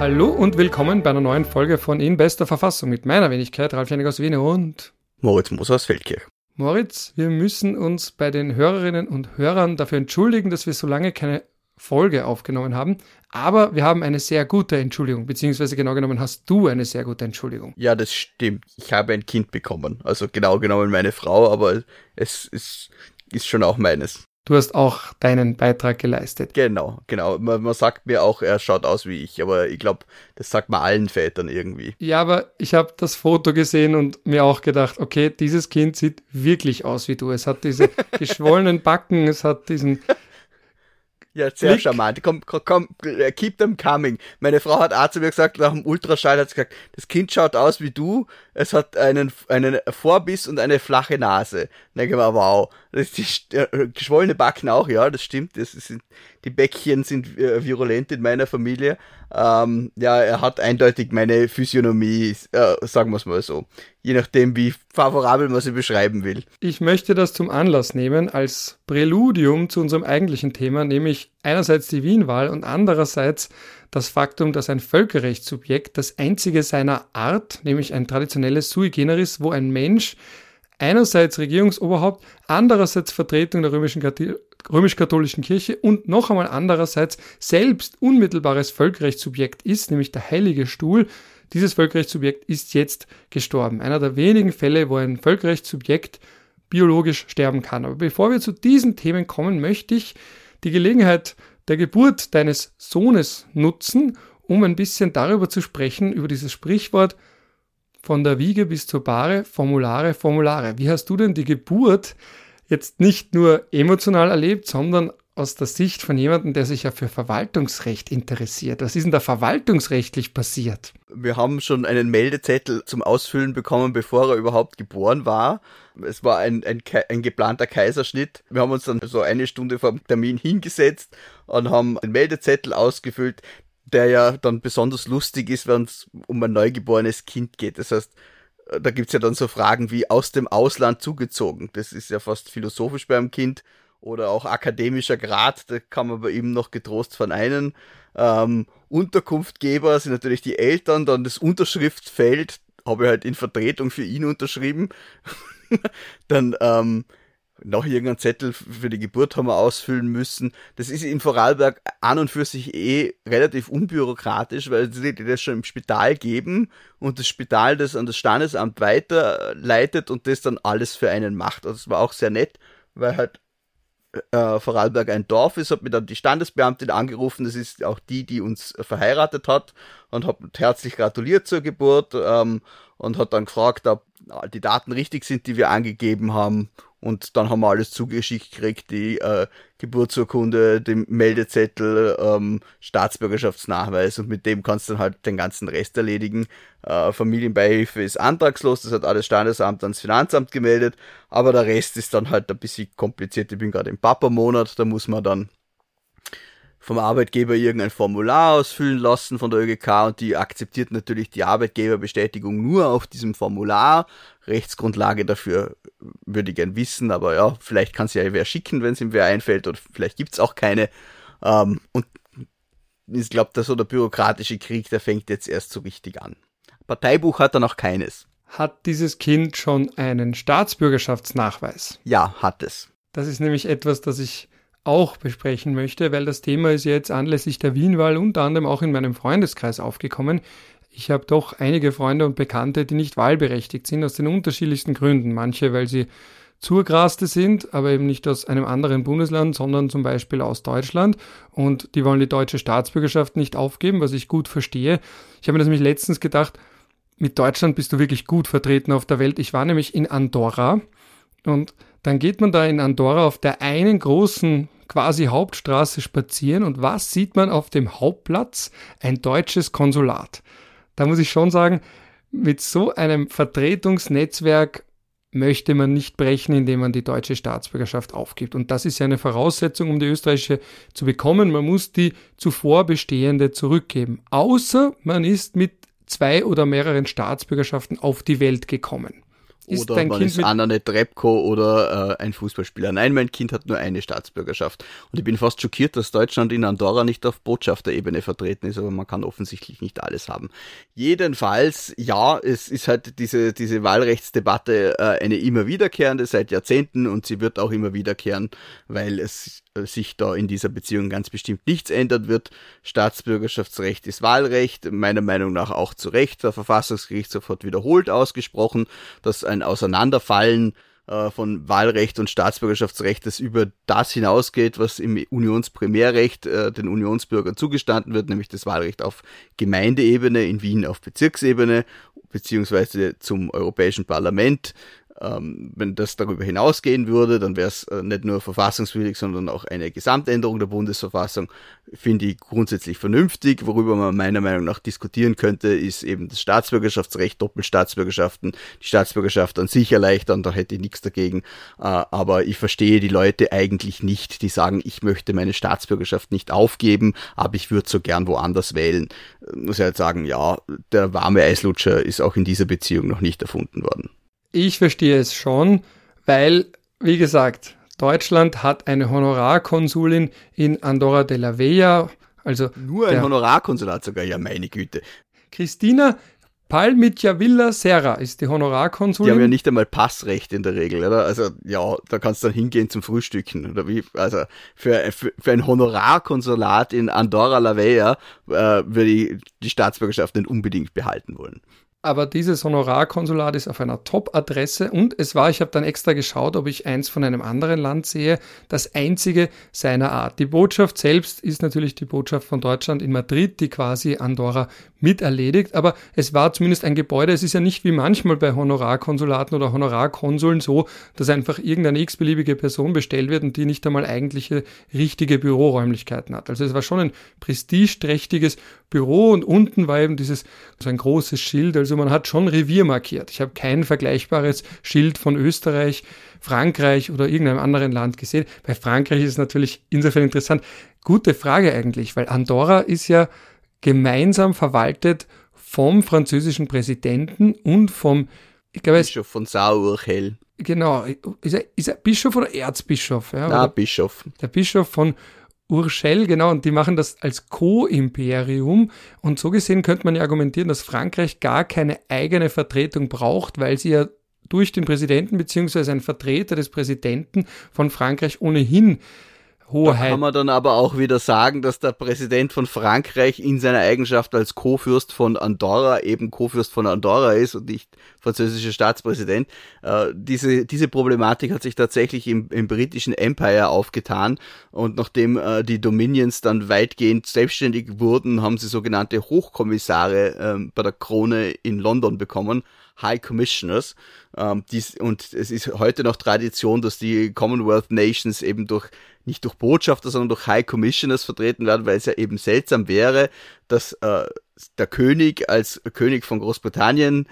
Hallo und willkommen bei einer neuen Folge von In bester Verfassung mit meiner Wenigkeit, Ralf Janik aus Wien und Moritz Moser aus Feldkirch. Moritz, wir müssen uns bei den Hörerinnen und Hörern dafür entschuldigen, dass wir so lange keine Folge aufgenommen haben, aber wir haben eine sehr gute Entschuldigung, beziehungsweise genau genommen hast du eine sehr gute Entschuldigung. Ja, das stimmt. Ich habe ein Kind bekommen, also genau genommen meine Frau, aber es ist schon auch meines. Du hast auch deinen Beitrag geleistet. Genau. Man sagt mir auch, er schaut aus wie ich, aber ich glaube, das sagt man allen Vätern irgendwie. Ja, aber ich habe das Foto gesehen und mir auch gedacht, okay, dieses Kind sieht wirklich aus wie du. Es hat diese geschwollenen Backen, es hat diesen... Ja, sehr charmant. Komm, keep them coming. Meine Frau hat auch zu mir gesagt, nach dem Ultraschall hat sie gesagt, das Kind schaut aus wie du, es hat einen Vorbiss und eine flache Nase. Dann denke ich mir, wow, das ist geschwollene Backen auch, ja, das stimmt. Die Bäckchen sind virulent in meiner Familie. Ja, er hat eindeutig meine Physiognomie, sagen wir es mal so. Je nachdem, wie favorabel man sie beschreiben will. Ich möchte das zum Anlass nehmen, als Präludium zu unserem eigentlichen Thema, nämlich einerseits die Wien-Wahl und andererseits das Faktum, dass ein Völkerrechtssubjekt, das einzige seiner Art, nämlich ein traditionelles Sui Generis, wo ein Mensch einerseits Regierungsoberhaupt, andererseits Vertretung der römisch-katholischen Kirche und noch einmal andererseits selbst unmittelbares Völkerrechtssubjekt ist, nämlich der Heilige Stuhl. Dieses Völkerrechtssubjekt ist jetzt gestorben. Einer der wenigen Fälle, wo ein Völkerrechtssubjekt biologisch sterben kann. Aber bevor wir zu diesen Themen kommen, möchte ich die Gelegenheit der Geburt deines Sohnes nutzen, um ein bisschen darüber zu sprechen, über dieses Sprichwort von der Wiege bis zur Bahre, Formulare, Formulare. Wie hast du denn die Geburt jetzt nicht nur emotional erlebt, sondern aus der Sicht von jemandem, der sich ja für Verwaltungsrecht interessiert? Was ist denn da verwaltungsrechtlich passiert? Wir haben schon einen Meldezettel zum Ausfüllen bekommen, bevor er überhaupt geboren war. Es war ein geplanter Kaiserschnitt. Wir haben uns dann so eine Stunde vor dem Termin hingesetzt und haben den Meldezettel ausgefüllt, der ja dann besonders lustig ist, wenn es um ein neugeborenes Kind geht. Das heißt, da gibt's ja dann so Fragen wie aus dem Ausland zugezogen. Das ist ja fast philosophisch beim Kind. Oder auch akademischer Grad, da kann man bei ihm noch getrost verneinen. Unterkunftgeber sind natürlich die Eltern, dann das Unterschriftsfeld habe ich halt in Vertretung für ihn unterschrieben. Dann noch irgendeinen Zettel für die Geburt haben wir ausfüllen müssen. Das ist in Vorarlberg an und für sich relativ unbürokratisch, weil sie das schon im Spital geben und das Spital das an das Standesamt weiterleitet und das dann alles für einen macht. Also das war auch sehr nett, weil halt Vorarlberg ein Dorf ist, hat mir dann die Standesbeamtin angerufen, das ist auch die uns verheiratet hat und hat herzlich gratuliert zur Geburt und hat dann gefragt, ob die Daten richtig sind, die wir angegeben haben, und dann haben wir alles zugeschickt gekriegt, die Geburtsurkunde, den Meldezettel, Staatsbürgerschaftsnachweis, und mit dem kannst du dann halt den ganzen Rest erledigen. Familienbeihilfe ist antragslos, das hat alles Standesamt ans Finanzamt gemeldet, aber der Rest ist dann halt ein bisschen kompliziert. Ich bin gerade im Papa-Monat, da muss man dann vom Arbeitgeber irgendein Formular ausfüllen lassen von der ÖGK, und die akzeptiert natürlich die Arbeitgeberbestätigung nur auf diesem Formular. Rechtsgrundlage dafür würde ich gern wissen, aber ja, vielleicht kann es ja wer schicken, wenn es ihm wer einfällt, oder vielleicht gibt's auch keine. Und ich glaube, dass so der bürokratische Krieg, der fängt jetzt erst so richtig an. Parteibuch hat er noch keines. Hat dieses Kind schon einen Staatsbürgerschaftsnachweis? Ja, hat es. Das ist nämlich etwas, das ich auch besprechen möchte, weil das Thema ist jetzt anlässlich der Wien-Wahl unter anderem auch in meinem Freundeskreis aufgekommen. Ich habe doch einige Freunde und Bekannte, die nicht wahlberechtigt sind, aus den unterschiedlichsten Gründen. Manche, weil sie Zugraste sind, aber eben nicht aus einem anderen Bundesland, sondern zum Beispiel aus Deutschland, und die wollen die deutsche Staatsbürgerschaft nicht aufgeben, was ich gut verstehe. Ich habe mir das nämlich letztens gedacht, mit Deutschland bist du wirklich gut vertreten auf der Welt. Ich war nämlich in Andorra, und dann geht man da in Andorra auf der einen großen quasi Hauptstraße spazieren, und was sieht man auf dem Hauptplatz? Ein deutsches Konsulat. Da muss ich schon sagen, mit so einem Vertretungsnetzwerk möchte man nicht brechen, indem man die deutsche Staatsbürgerschaft aufgibt. Und das ist ja eine Voraussetzung, um die österreichische zu bekommen. Man muss die zuvor bestehende zurückgeben. Außer man ist mit 2 oder mehreren Staatsbürgerschaften auf die Welt gekommen. Oder man ist Anna Netrebko oder ein Fußballspieler. Nein, mein Kind hat nur eine Staatsbürgerschaft. Und ich bin fast schockiert, dass Deutschland in Andorra nicht auf Botschafterebene vertreten ist, aber man kann offensichtlich nicht alles haben. Jedenfalls, ja, es ist halt diese Wahlrechtsdebatte eine immer wiederkehrende seit Jahrzehnten und sie wird auch immer wiederkehren, weil es sich da in dieser Beziehung ganz bestimmt nichts ändern wird. Staatsbürgerschaftsrecht ist Wahlrecht, meiner Meinung nach auch zu Recht. Der Verfassungsgerichtshof hat wiederholt ausgesprochen, dass ein Auseinanderfallen von Wahlrecht und Staatsbürgerschaftsrecht, das über das hinausgeht, was im Unionsprimärrecht den Unionsbürgern zugestanden wird, nämlich das Wahlrecht auf Gemeindeebene, in Wien auf Bezirksebene, beziehungsweise zum Europäischen Parlament. Wenn das darüber hinausgehen würde, dann wäre es nicht nur verfassungswidrig, sondern auch eine Gesamtänderung der Bundesverfassung, finde ich grundsätzlich vernünftig. Worüber man meiner Meinung nach diskutieren könnte, ist eben das Staatsbürgerschaftsrecht, Doppelstaatsbürgerschaften, die Staatsbürgerschaft an sich erleichtern, da hätte ich nichts dagegen. Aber ich verstehe die Leute eigentlich nicht, die sagen, ich möchte meine Staatsbürgerschaft nicht aufgeben, aber ich würde so gern woanders wählen. Muss ich halt sagen, ja, der warme Eislutscher ist auch in dieser Beziehung noch nicht erfunden worden. Ich verstehe es schon, weil, wie gesagt, Deutschland hat eine Honorarkonsulin in Andorra de la Vella. Also nur ein Honorarkonsulat sogar, ja meine Güte. Christina Palmicavilla Serra ist die Honorarkonsulin. Die haben ja nicht einmal Passrecht in der Regel, oder? Also ja, da kannst du dann hingehen zum Frühstücken, oder wie? Also für ein Honorarkonsulat in Andorra la Vella würde ich die Staatsbürgerschaft nicht unbedingt behalten wollen. Aber dieses Honorarkonsulat ist auf einer Top-Adresse und es war, ich habe dann extra geschaut, ob ich eins von einem anderen Land sehe, das einzige seiner Art. Die Botschaft selbst ist natürlich die Botschaft von Deutschland in Madrid, die quasi Andorra miterledigt, aber es war zumindest ein Gebäude. Es ist ja nicht wie manchmal bei Honorarkonsulaten oder Honorarkonsuln so, dass einfach irgendeine x-beliebige Person bestellt wird und die nicht einmal eigentliche richtige Büroräumlichkeiten hat. Also es war schon ein prestigeträchtiges Büro und unten war eben so ein großes Schild, also man hat schon Revier markiert. Ich habe kein vergleichbares Schild von Österreich, Frankreich oder irgendeinem anderen Land gesehen. Bei Frankreich ist es natürlich insofern interessant. Gute Frage eigentlich, weil Andorra ist ja gemeinsam verwaltet vom französischen Präsidenten und vom Bischof von Saarurchel. Genau, ist er Bischof oder Erzbischof? Ja, oder Bischof. Der Bischof von Urgell, genau, und die machen das als Co-Imperium und so gesehen könnte man ja argumentieren, dass Frankreich gar keine eigene Vertretung braucht, weil sie ja durch den Präsidenten bzw. ein Vertreter des Präsidenten von Frankreich ohnehin Hoheit. Da kann man dann aber auch wieder sagen, dass der Präsident von Frankreich in seiner Eigenschaft als Co-Fürst von Andorra eben Co-Fürst von Andorra ist und nicht französischer Staatspräsident. Diese Problematik hat sich tatsächlich im britischen Empire aufgetan und nachdem die Dominions dann weitgehend selbstständig wurden, haben sie sogenannte Hochkommissare bei der Krone in London bekommen. High Commissioners. Und es ist heute noch Tradition, dass die Commonwealth Nations eben nicht durch Botschafter, sondern durch High Commissioners vertreten werden, weil es ja eben seltsam wäre, dass der König als König von Großbritannien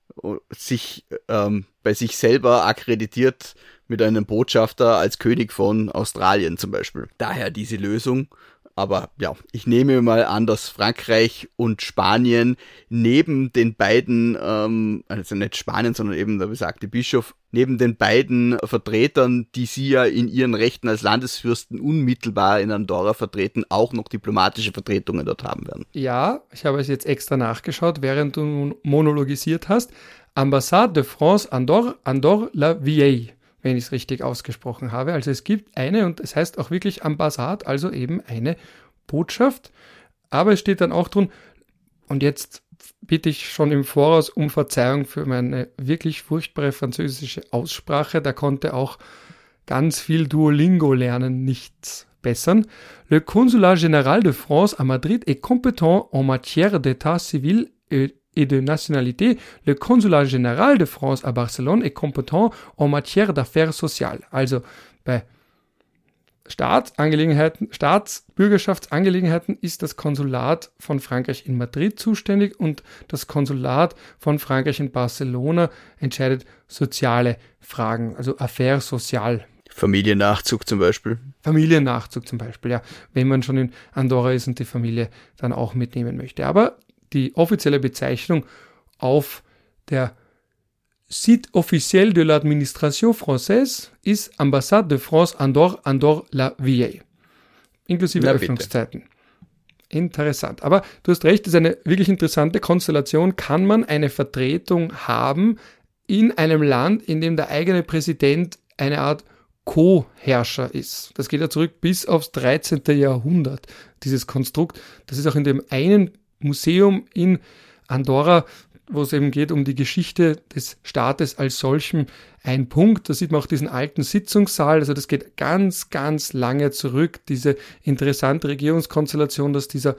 sich bei sich selber akkreditiert mit einem Botschafter als König von Australien zum Beispiel. Daher diese Lösung. Aber ja, ich nehme mal an, dass Frankreich und Spanien neben den beiden, also nicht Spanien, sondern eben der besagte Bischof, neben den beiden Vertretern, die sie ja in ihren Rechten als Landesfürsten unmittelbar in Andorra vertreten, auch noch diplomatische Vertretungen dort haben werden. Ja, ich habe es jetzt extra nachgeschaut, während du monologisiert hast. Ambassade de France Andorre la Vieille, wenn ich es richtig ausgesprochen habe. Also es gibt eine und es heißt auch wirklich Ambassade, also eben eine Botschaft. Aber es steht dann auch drin, und jetzt bitte ich schon im Voraus um Verzeihung für meine wirklich furchtbare französische Aussprache. Da konnte auch ganz viel Duolingo lernen, nichts bessern. Le Consulat Général de France à Madrid est compétent en matière d'état civil et de nationalité. Le Consulat Général de France à Barcelone est compétent en matière d'affaires sociales. Also bei Staatsbürgerschaftsangelegenheiten ist das Konsulat von Frankreich in Madrid zuständig und das Konsulat von Frankreich in Barcelona entscheidet soziale Fragen, also Affaires sociales. Familiennachzug zum Beispiel. Familiennachzug zum Beispiel, ja, wenn man schon in Andorra ist und die Familie dann auch mitnehmen möchte. Aber die offizielle Bezeichnung auf der Site officiel de l'administration française ist Ambassade de France Andorre, Andorre-la-Vieille. Inklusive Öffnungszeiten. Interessant. Aber du hast recht, das ist eine wirklich interessante Konstellation. Kann man eine Vertretung haben in einem Land, in dem der eigene Präsident eine Art Co-Herrscher ist? Das geht ja zurück bis aufs 13. Jahrhundert, dieses Konstrukt. Das ist auch in dem einen Museum in Andorra, wo es eben geht um die Geschichte des Staates als solchem, ein Punkt. Da sieht man auch diesen alten Sitzungssaal. Also das geht ganz, ganz lange zurück. Diese interessante Regierungskonstellation, dass dieser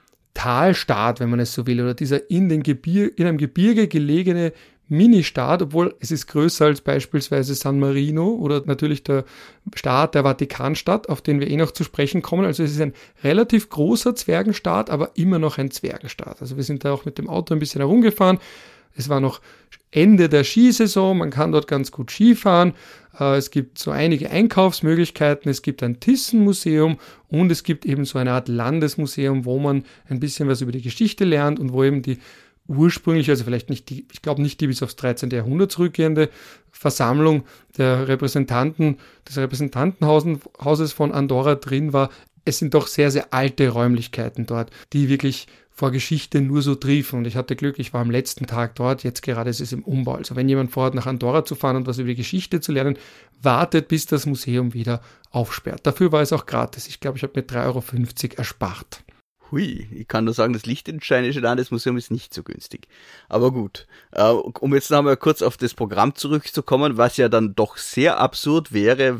Talstaat, wenn man es so will, oder dieser in einem Gebirge gelegene Ministaat, obwohl es ist größer als beispielsweise San Marino oder natürlich der Staat der Vatikanstadt, auf den wir noch zu sprechen kommen. Also es ist ein relativ großer Zwergenstaat, aber immer noch ein Zwergenstaat. Also wir sind da auch mit dem Auto ein bisschen herumgefahren. Es war noch Ende der Skisaison, man kann dort ganz gut Skifahren. Es gibt so einige Einkaufsmöglichkeiten, es gibt ein Thyssen-Museum und es gibt eben so eine Art Landesmuseum, wo man ein bisschen was über die Geschichte lernt und wo eben die ursprünglich, also vielleicht nicht die, ich glaube nicht die bis aufs 13. Jahrhundert zurückgehende Versammlung der Repräsentanten des Repräsentantenhauses von Andorra drin war. Es sind doch sehr, sehr alte Räumlichkeiten dort, die wirklich vor Geschichte nur so triefen. Und ich hatte Glück, ich war am letzten Tag dort, jetzt gerade ist es im Umbau. Also wenn jemand vorhat, nach Andorra zu fahren und was über die Geschichte zu lernen, wartet, bis das Museum wieder aufsperrt. Dafür war es auch gratis. Ich glaube, ich habe mir 3,50 € erspart. Hui, ich kann nur sagen, das Liechtensteinische Landesmuseum ist nicht so günstig. Aber gut, um jetzt noch einmal kurz auf das Programm zurückzukommen, was ja dann doch sehr absurd wäre,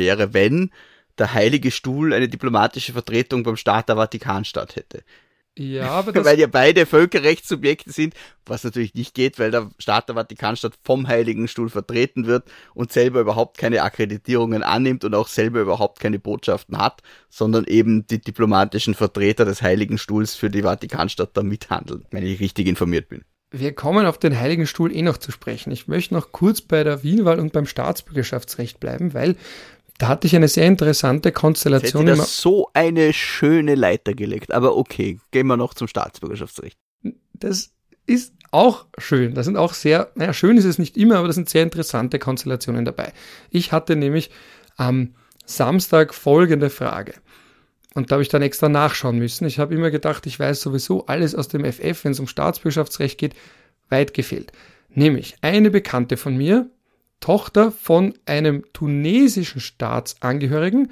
wenn der Heilige Stuhl eine diplomatische Vertretung beim Staat der Vatikanstadt hätte. Ja, aber das weil ja beide Völkerrechtssubjekte sind, was natürlich nicht geht, weil der Staat der Vatikanstadt vom Heiligen Stuhl vertreten wird und selber überhaupt keine Akkreditierungen annimmt und auch selber überhaupt keine Botschaften hat, sondern eben die diplomatischen Vertreter des Heiligen Stuhls für die Vatikanstadt da mithandeln, wenn ich richtig informiert bin. Wir kommen auf den Heiligen Stuhl noch zu sprechen. Ich möchte noch kurz bei der Wienwahl und beim Staatsbürgerschaftsrecht bleiben, weil da hatte ich eine sehr interessante Konstellation. Jetzt hätte das so eine schöne Leiter gelegt. Aber okay, gehen wir noch zum Staatsbürgerschaftsrecht. Das ist auch schön. Das sind auch sehr, schön ist es nicht immer, aber das sind sehr interessante Konstellationen dabei. Ich hatte nämlich am Samstag folgende Frage. Und da habe ich dann extra nachschauen müssen. Ich habe immer gedacht, ich weiß sowieso alles aus dem FF, wenn es um Staatsbürgerschaftsrecht geht, weit gefehlt. Nämlich eine Bekannte von mir, Tochter von einem tunesischen Staatsangehörigen,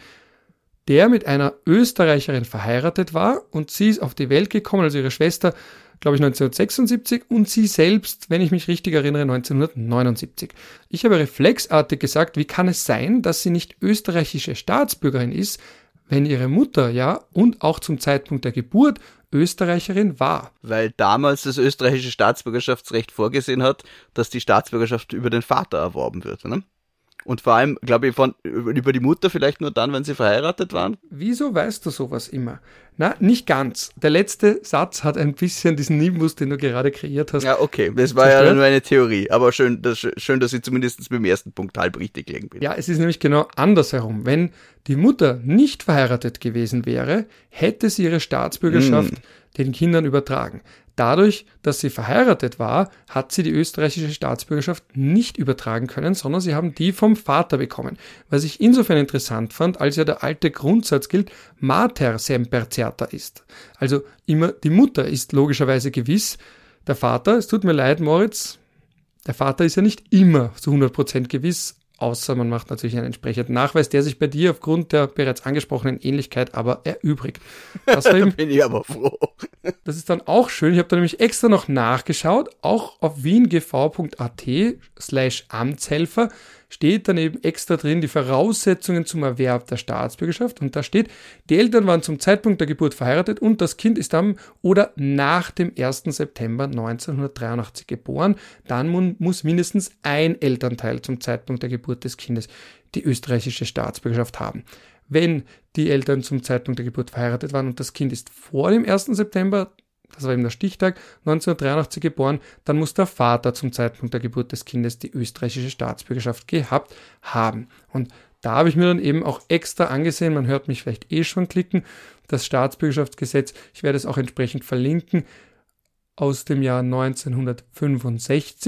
der mit einer Österreicherin verheiratet war und sie ist auf die Welt gekommen, also ihre Schwester, glaube ich 1976 und sie selbst, wenn ich mich richtig erinnere, 1979. Ich habe reflexartig gesagt, wie kann es sein, dass sie nicht österreichische Staatsbürgerin ist, wenn ihre Mutter ja und auch zum Zeitpunkt der Geburt Österreicherin war. Weil damals das österreichische Staatsbürgerschaftsrecht vorgesehen hat, dass die Staatsbürgerschaft über den Vater erworben wird. Ne? Und vor allem, glaube ich, über die Mutter vielleicht nur dann, wenn sie verheiratet waren. Wieso weißt du sowas immer? Na, nicht ganz. Der letzte Satz hat ein bisschen diesen Nimbus, den du gerade kreiert hast. Ja, okay. Das war zerstört. Ja nur eine Theorie. Aber schön, dass ich zumindest beim ersten Punkt halb richtig gelegen bin. Ja, es ist nämlich genau andersherum. Wenn die Mutter nicht verheiratet gewesen wäre, hätte sie ihre Staatsbürgerschaft den Kindern übertragen. Dadurch, dass sie verheiratet war, hat sie die österreichische Staatsbürgerschaft nicht übertragen können, sondern sie haben die vom Vater bekommen. Was ich insofern interessant fand, als ja der alte Grundsatz gilt, mater semper certa ist. Also immer die Mutter ist logischerweise gewiss, der Vater, es tut mir leid, Moritz, der Vater ist ja nicht immer zu 100% gewiss, außer man macht natürlich einen entsprechenden Nachweis, der sich bei dir aufgrund der bereits angesprochenen Ähnlichkeit aber erübrigt. Das war eben, da bin ich aber froh. Das ist dann auch schön. Ich habe da nämlich extra noch nachgeschaut. Auch auf wiengv.at/Amtshelfer steht dann eben extra drin die Voraussetzungen zum Erwerb der Staatsbürgerschaft. Und da steht, die Eltern waren zum Zeitpunkt der Geburt verheiratet und das Kind ist am oder nach dem 1. September 1983 geboren. Dann muss mindestens ein Elternteil zum Zeitpunkt der Geburt des Kindes die österreichische Staatsbürgerschaft haben. Wenn die Eltern zum Zeitpunkt der Geburt verheiratet waren und das Kind ist vor dem 1. September, das war eben der Stichtag, 1983 geboren, dann muss der Vater zum Zeitpunkt der Geburt des Kindes die österreichische Staatsbürgerschaft gehabt haben. Und da habe ich mir dann eben auch extra angesehen, man hört mich vielleicht schon klicken, das Staatsbürgerschaftsgesetz, ich werde es auch entsprechend verlinken, aus dem Jahr 1965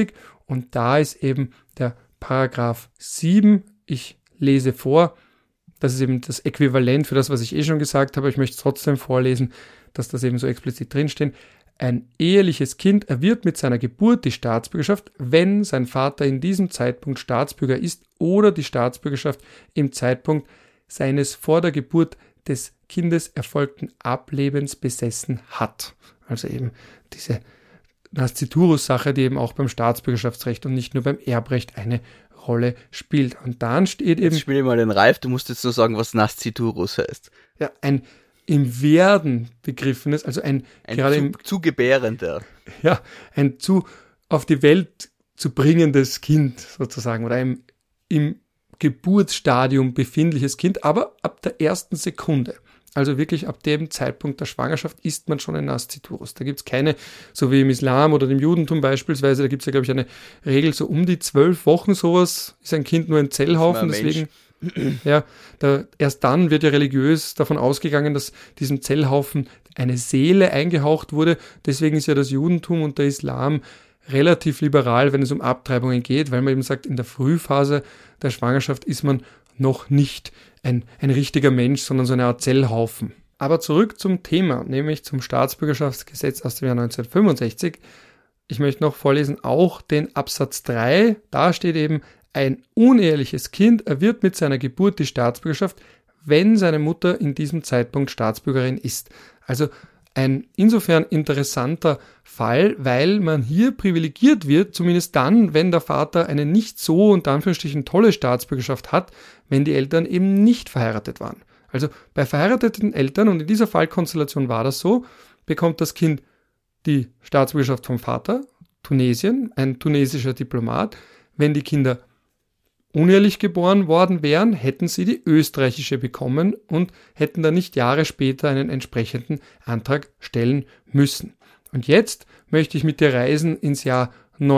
Und da ist eben der Paragraph 7, ich lese vor, das ist eben das Äquivalent für das, was ich schon gesagt habe, ich möchte es trotzdem vorlesen, dass das eben so explizit drinsteht. Ein eheliches Kind erwirbt mit seiner Geburt die Staatsbürgerschaft, wenn sein Vater in diesem Zeitpunkt Staatsbürger ist oder die Staatsbürgerschaft im Zeitpunkt seines vor der Geburt des Kindes erfolgten Ablebens besessen hat. Also eben diese Nasciturus-Sache, die eben auch beim Staatsbürgerschaftsrecht und nicht nur beim Erbrecht eine Rolle spielt. Und dann steht eben... Jetzt spiel mal den Ralf, du musst jetzt nur sagen, was Nasciturus heißt. Ja, ein im Werden begriffenes, also ein gerade zu gebärender. Ja, ein zu auf die Welt zu bringendes Kind sozusagen oder ein im Geburtsstadium befindliches Kind, aber ab der ersten Sekunde. Also wirklich ab dem Zeitpunkt der Schwangerschaft ist man schon ein Nasciturus. Da gibt es keine, so wie im Islam oder im Judentum beispielsweise, da gibt es ja, glaube ich, eine Regel, so um die 12 Wochen sowas ist ein Kind nur ein Zellhaufen, deswegen... Ja, erst dann wird ja religiös davon ausgegangen, dass diesem Zellhaufen eine Seele eingehaucht wurde. Deswegen ist ja das Judentum und der Islam relativ liberal, wenn es um Abtreibungen geht, weil man eben sagt, in der Frühphase der Schwangerschaft ist man noch nicht ein richtiger Mensch, sondern so eine Art Zellhaufen. Aber zurück zum Thema, nämlich zum Staatsbürgerschaftsgesetz aus dem Jahr 1965. Ich möchte noch vorlesen, auch den Absatz 3, da steht eben, ein uneheliches Kind erwirbt mit seiner Geburt die Staatsbürgerschaft, wenn seine Mutter in diesem Zeitpunkt Staatsbürgerin ist. Also ein insofern interessanter Fall, weil man hier privilegiert wird, zumindest dann, wenn der Vater eine nicht so unter Anführungsstrichen tolle Staatsbürgerschaft hat, wenn die Eltern eben nicht verheiratet waren. Also bei verheirateten Eltern, und in dieser Fallkonstellation war das so, bekommt das Kind die Staatsbürgerschaft vom Vater, Tunesien, ein tunesischer Diplomat. Wenn die Kinder unehelich geboren worden wären, hätten sie die österreichische bekommen und hätten dann nicht Jahre später einen entsprechenden Antrag stellen müssen. Und jetzt möchte ich mit dir reisen ins Jahr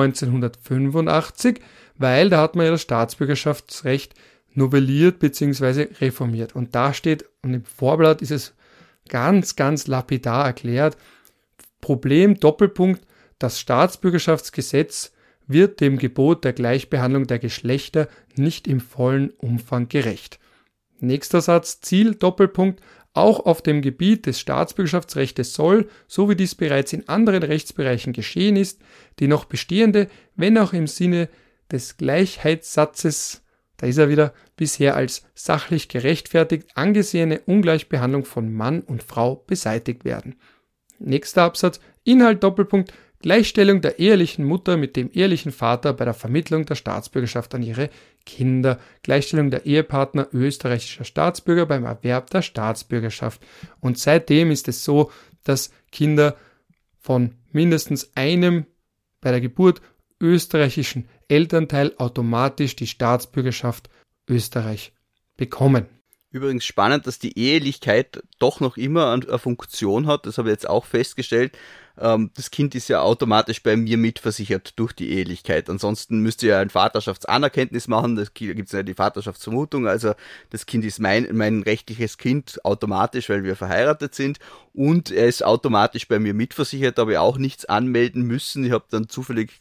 1985, weil da hat man ja das Staatsbürgerschaftsrecht novelliert bzw. reformiert. Und da steht, und im Vorblatt ist es ganz, ganz lapidar erklärt, Problem, Doppelpunkt, das Staatsbürgerschaftsgesetz wird dem Gebot der Gleichbehandlung der Geschlechter nicht im vollen Umfang gerecht. Nächster Satz, Ziel, Doppelpunkt, auch auf dem Gebiet des Staatsbürgerschaftsrechts soll, so wie dies bereits in anderen Rechtsbereichen geschehen ist, die noch bestehende, wenn auch im Sinne des Gleichheitssatzes, da ist er wieder, bisher als sachlich gerechtfertigt angesehene Ungleichbehandlung von Mann und Frau beseitigt werden. Nächster Absatz, Inhalt, Doppelpunkt, Gleichstellung der ehelichen Mutter mit dem ehelichen Vater bei der Vermittlung der Staatsbürgerschaft an ihre Kinder. Gleichstellung der Ehepartner österreichischer Staatsbürger beim Erwerb der Staatsbürgerschaft. Und seitdem ist es so, dass Kinder von mindestens einem bei der Geburt österreichischen Elternteil automatisch die Staatsbürgerschaft Österreich bekommen. Übrigens spannend, dass die Ehelichkeit doch noch immer eine Funktion hat. Das habe ich jetzt auch festgestellt. Das Kind ist ja automatisch bei mir mitversichert durch die Ehelichkeit. Ansonsten müsste ja ein Vaterschaftsanerkenntnis machen. Da gibt es ja die Vaterschaftsvermutung. Also das Kind ist mein rechtliches Kind automatisch, weil wir verheiratet sind. Und er ist automatisch bei mir mitversichert. Da habe ich auch nichts anmelden müssen. Ich habe dann zufällig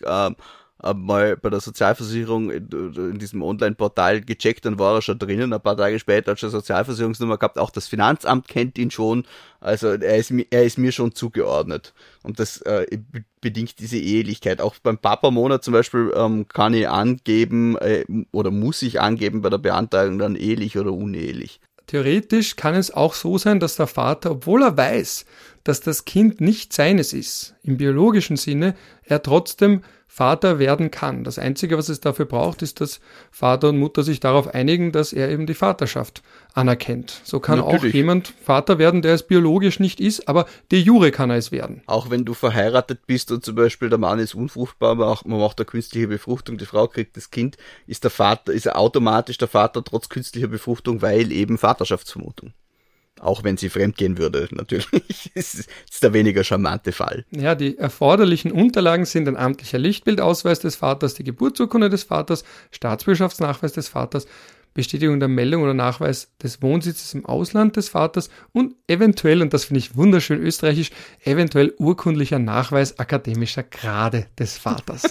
mal bei der Sozialversicherung in diesem Online-Portal gecheckt, dann war er schon drinnen, ein paar Tage später hat er schon eine Sozialversicherungsnummer gehabt, auch das Finanzamt kennt ihn schon, also er ist mir schon zugeordnet und das bedingt diese Ehelichkeit. Auch beim Papa-Monat zum Beispiel kann ich angeben oder muss ich angeben bei der Beantragung dann ehelich oder unehelich. Theoretisch kann es auch so sein, dass der Vater, obwohl er weiß, dass das Kind nicht seines ist, im biologischen Sinne, er trotzdem Vater werden kann. Das Einzige, was es dafür braucht, ist, dass Vater und Mutter sich darauf einigen, dass er eben die Vaterschaft anerkennt. So kann natürlich auch jemand Vater werden, der es biologisch nicht ist, aber de jure kann er es werden. Auch wenn du verheiratet bist und zum Beispiel der Mann ist unfruchtbar, man macht eine künstliche Befruchtung, die Frau kriegt das Kind, ist er automatisch der Vater trotz künstlicher Befruchtung, weil eben Vaterschaftsvermutung. Auch wenn sie fremdgehen würde, natürlich. ist der weniger charmante Fall. Ja, die erforderlichen Unterlagen sind ein amtlicher Lichtbildausweis des Vaters, die Geburtsurkunde des Vaters, Staatsbürgerschaftsnachweis des Vaters, Bestätigung der Meldung oder Nachweis des Wohnsitzes im Ausland des Vaters und eventuell, und das finde ich wunderschön österreichisch, eventuell urkundlicher Nachweis akademischer Grade des Vaters.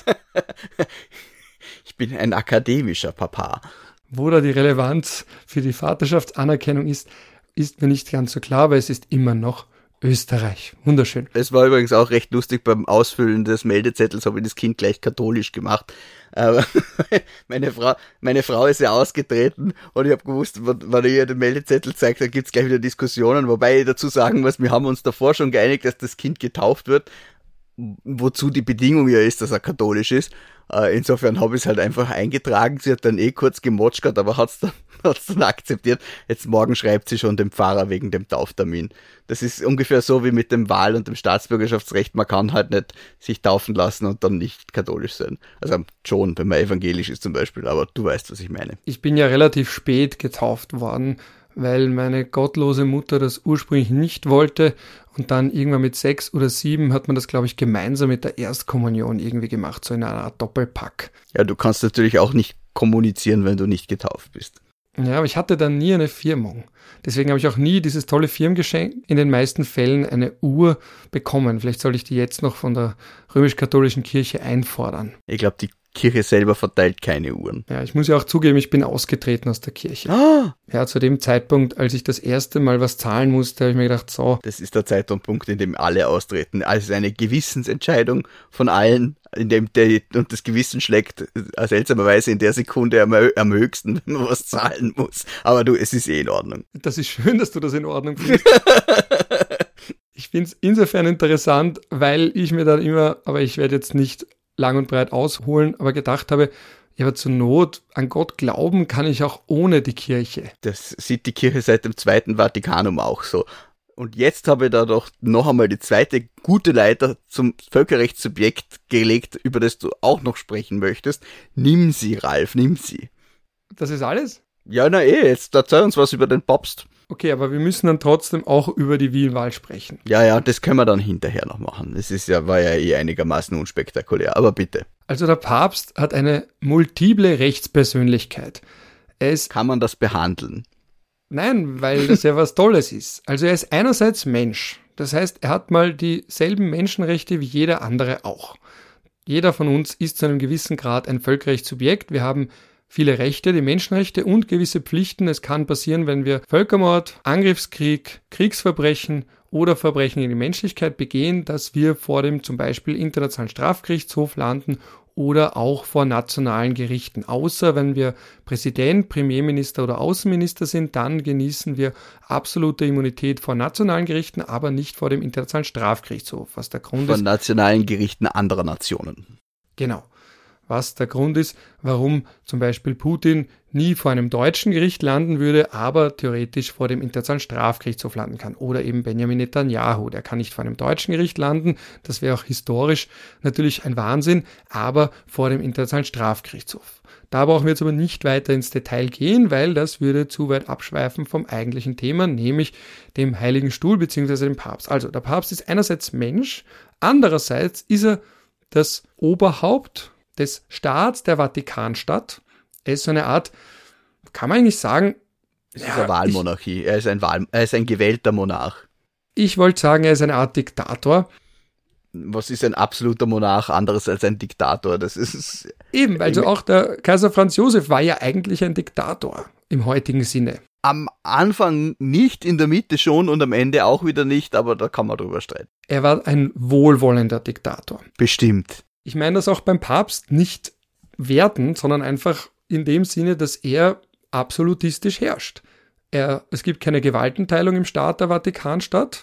Ich bin ein akademischer Papa. Wo da die Relevanz für die Vaterschaftsanerkennung ist mir nicht ganz so klar, aber es ist immer noch Österreich. Wunderschön. Es war übrigens auch recht lustig, beim Ausfüllen des Meldezettels habe ich das Kind gleich katholisch gemacht. Aber meine Frau ist ja ausgetreten und ich habe gewusst, wenn ich ihr den Meldezettel zeige, dann gibt's gleich wieder Diskussionen, wobei ich dazu sagen muss, wir haben uns davor schon geeinigt, dass das Kind getauft wird, wozu die Bedingung ja ist, dass er katholisch ist. Insofern habe ich es halt einfach eingetragen. Sie hat dann kurz gemotschert, aber hat's dann akzeptiert. Jetzt morgen schreibt sie schon dem Pfarrer wegen dem Tauftermin. Das ist ungefähr so wie mit dem Wahl- und dem Staatsbürgerschaftsrecht. Man kann halt nicht sich taufen lassen und dann nicht katholisch sein. Also schon, wenn man evangelisch ist zum Beispiel, aber du weißt, was ich meine. Ich bin ja relativ spät getauft worden, weil meine gottlose Mutter das ursprünglich nicht wollte und dann irgendwann mit 6 oder 7 hat man das, glaube ich, gemeinsam mit der Erstkommunion irgendwie gemacht, so in einer Art Doppelpack. Ja, du kannst natürlich auch nicht kommunizieren, wenn du nicht getauft bist. Ja, aber ich hatte dann nie eine Firmung. Deswegen habe ich auch nie dieses tolle Firmengeschenk, in den meisten Fällen eine Uhr bekommen. Vielleicht soll ich die jetzt noch von der römisch-katholischen Kirche einfordern. Ich glaube, die Kirche selber verteilt keine Uhren. Ja, ich muss ja auch zugeben, ich bin ausgetreten aus der Kirche. Ah! Ja, zu dem Zeitpunkt, als ich das erste Mal was zahlen musste, habe ich mir gedacht, so. Das ist der Zeitpunkt, in dem alle austreten. Also eine Gewissensentscheidung von allen, in dem und das Gewissen schlägt seltsamerweise in der Sekunde am höchsten, wenn man was zahlen muss. Aber du, es ist in Ordnung. Das ist schön, dass du das in Ordnung findest. Ich finde es insofern interessant, weil ich mir dann immer, aber ich werde jetzt nicht lang und breit ausholen, aber gedacht habe, ja, aber zur Not an Gott glauben kann ich auch ohne die Kirche. Das sieht die Kirche seit dem Zweiten Vatikanum auch so. Und jetzt habe ich da doch noch einmal die zweite gute Leiter zum Völkerrechtssubjekt gelegt, über das du auch noch sprechen möchtest. Nimm sie, Ralf, nimm sie. Das ist alles? Ja, jetzt erzähl uns was über den Papst. Okay, aber wir müssen dann trotzdem auch über die Wienwahl sprechen. Ja, das können wir dann hinterher noch machen. Das war ja einigermaßen unspektakulär, aber bitte. Also der Papst hat eine multiple Rechtspersönlichkeit. Kann man das behandeln? Nein, weil das ja was Tolles ist. Also er ist einerseits Mensch. Das heißt, er hat mal dieselben Menschenrechte wie jeder andere auch. Jeder von uns ist zu einem gewissen Grad ein Völkerrechtssubjekt. Wir haben viele Rechte, die Menschenrechte und gewisse Pflichten. Es kann passieren, wenn wir Völkermord, Angriffskrieg, Kriegsverbrechen oder Verbrechen gegen die Menschlichkeit begehen, dass wir vor dem zum Beispiel Internationalen Strafgerichtshof landen oder auch vor nationalen Gerichten. Außer wenn wir Präsident, Premierminister oder Außenminister sind, dann genießen wir absolute Immunität vor nationalen Gerichten, aber nicht vor dem Internationalen Strafgerichtshof. Was der Grund ist? Von nationalen Gerichten anderer Nationen. Genau. Was der Grund ist, warum zum Beispiel Putin nie vor einem deutschen Gericht landen würde, aber theoretisch vor dem Internationalen Strafgerichtshof landen kann. Oder eben Benjamin Netanyahu, der kann nicht vor einem deutschen Gericht landen, das wäre auch historisch natürlich ein Wahnsinn, aber vor dem Internationalen Strafgerichtshof. Da brauchen wir jetzt aber nicht weiter ins Detail gehen, weil das würde zu weit abschweifen vom eigentlichen Thema, nämlich dem Heiligen Stuhl bzw. dem Papst. Also der Papst ist einerseits Mensch, andererseits ist er das Oberhaupt des Staats der Vatikanstadt. Er ist so eine Art, kann man eigentlich sagen... Es ist eine Wahlmonarchie. Er ist ein gewählter Monarch. Ich wollte sagen, er ist eine Art Diktator. Was ist ein absoluter Monarch anderes als ein Diktator? Das ist... Eben, also auch der Kaiser Franz Josef war ja eigentlich ein Diktator im heutigen Sinne. Am Anfang nicht, in der Mitte schon und am Ende auch wieder nicht, aber da kann man drüber streiten. Er war ein wohlwollender Diktator. Bestimmt. Ich meine das auch beim Papst nicht wertend, sondern einfach in dem Sinne, dass er absolutistisch herrscht. Es gibt keine Gewaltenteilung im Staat der Vatikanstadt.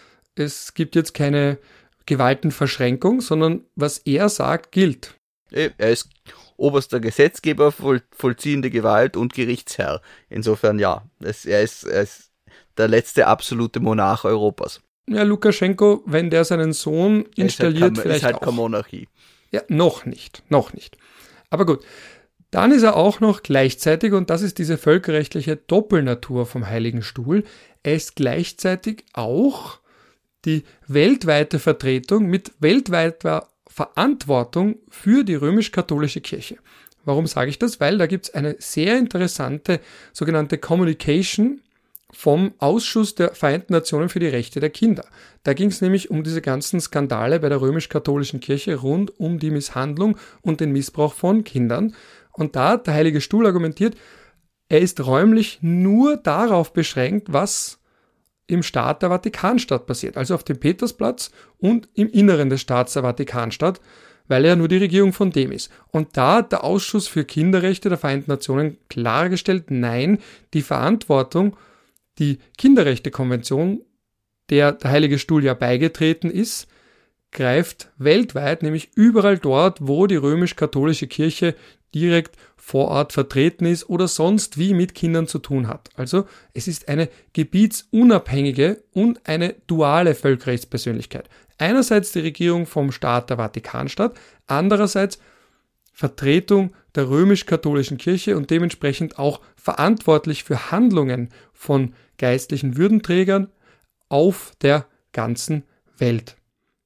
Es gibt jetzt keine Gewaltenverschränkung, sondern was er sagt, gilt. Er ist oberster Gesetzgeber, vollziehende Gewalt und Gerichtsherr. Insofern ja, er ist der letzte absolute Monarch Europas. Ja, Lukaschenko, wenn der seinen Sohn installiert, vielleicht ist halt auch. keine Monarchie. Ja, noch nicht. Aber gut, dann ist er auch noch gleichzeitig, und das ist diese völkerrechtliche Doppelnatur vom Heiligen Stuhl, er ist gleichzeitig auch die weltweite Vertretung mit weltweiter Verantwortung für die römisch-katholische Kirche. Warum sage ich das? Weil da gibt es eine sehr interessante sogenannte Communication vom Ausschuss der Vereinten Nationen für die Rechte der Kinder. Da ging es nämlich um diese ganzen Skandale bei der römisch-katholischen Kirche rund um die Misshandlung und den Missbrauch von Kindern. Und da hat der Heilige Stuhl argumentiert, er ist räumlich nur darauf beschränkt, was im Staat der Vatikanstadt passiert, also auf dem Petersplatz und im Inneren des Staats der Vatikanstadt, weil er ja nur die Regierung von dem ist. Und da hat der Ausschuss für Kinderrechte der Vereinten Nationen klargestellt, nein, die Verantwortung, die Kinderrechtekonvention, der Heilige Stuhl ja beigetreten ist, greift weltweit, nämlich überall dort, wo die römisch-katholische Kirche direkt vor Ort vertreten ist oder sonst wie mit Kindern zu tun hat. Also es ist eine gebietsunabhängige und eine duale Völkerrechtspersönlichkeit. Einerseits die Regierung vom Staat der Vatikanstadt, andererseits Vertretung der römisch-katholischen Kirche und dementsprechend auch verantwortlich für Handlungen von geistlichen Würdenträgern auf der ganzen Welt.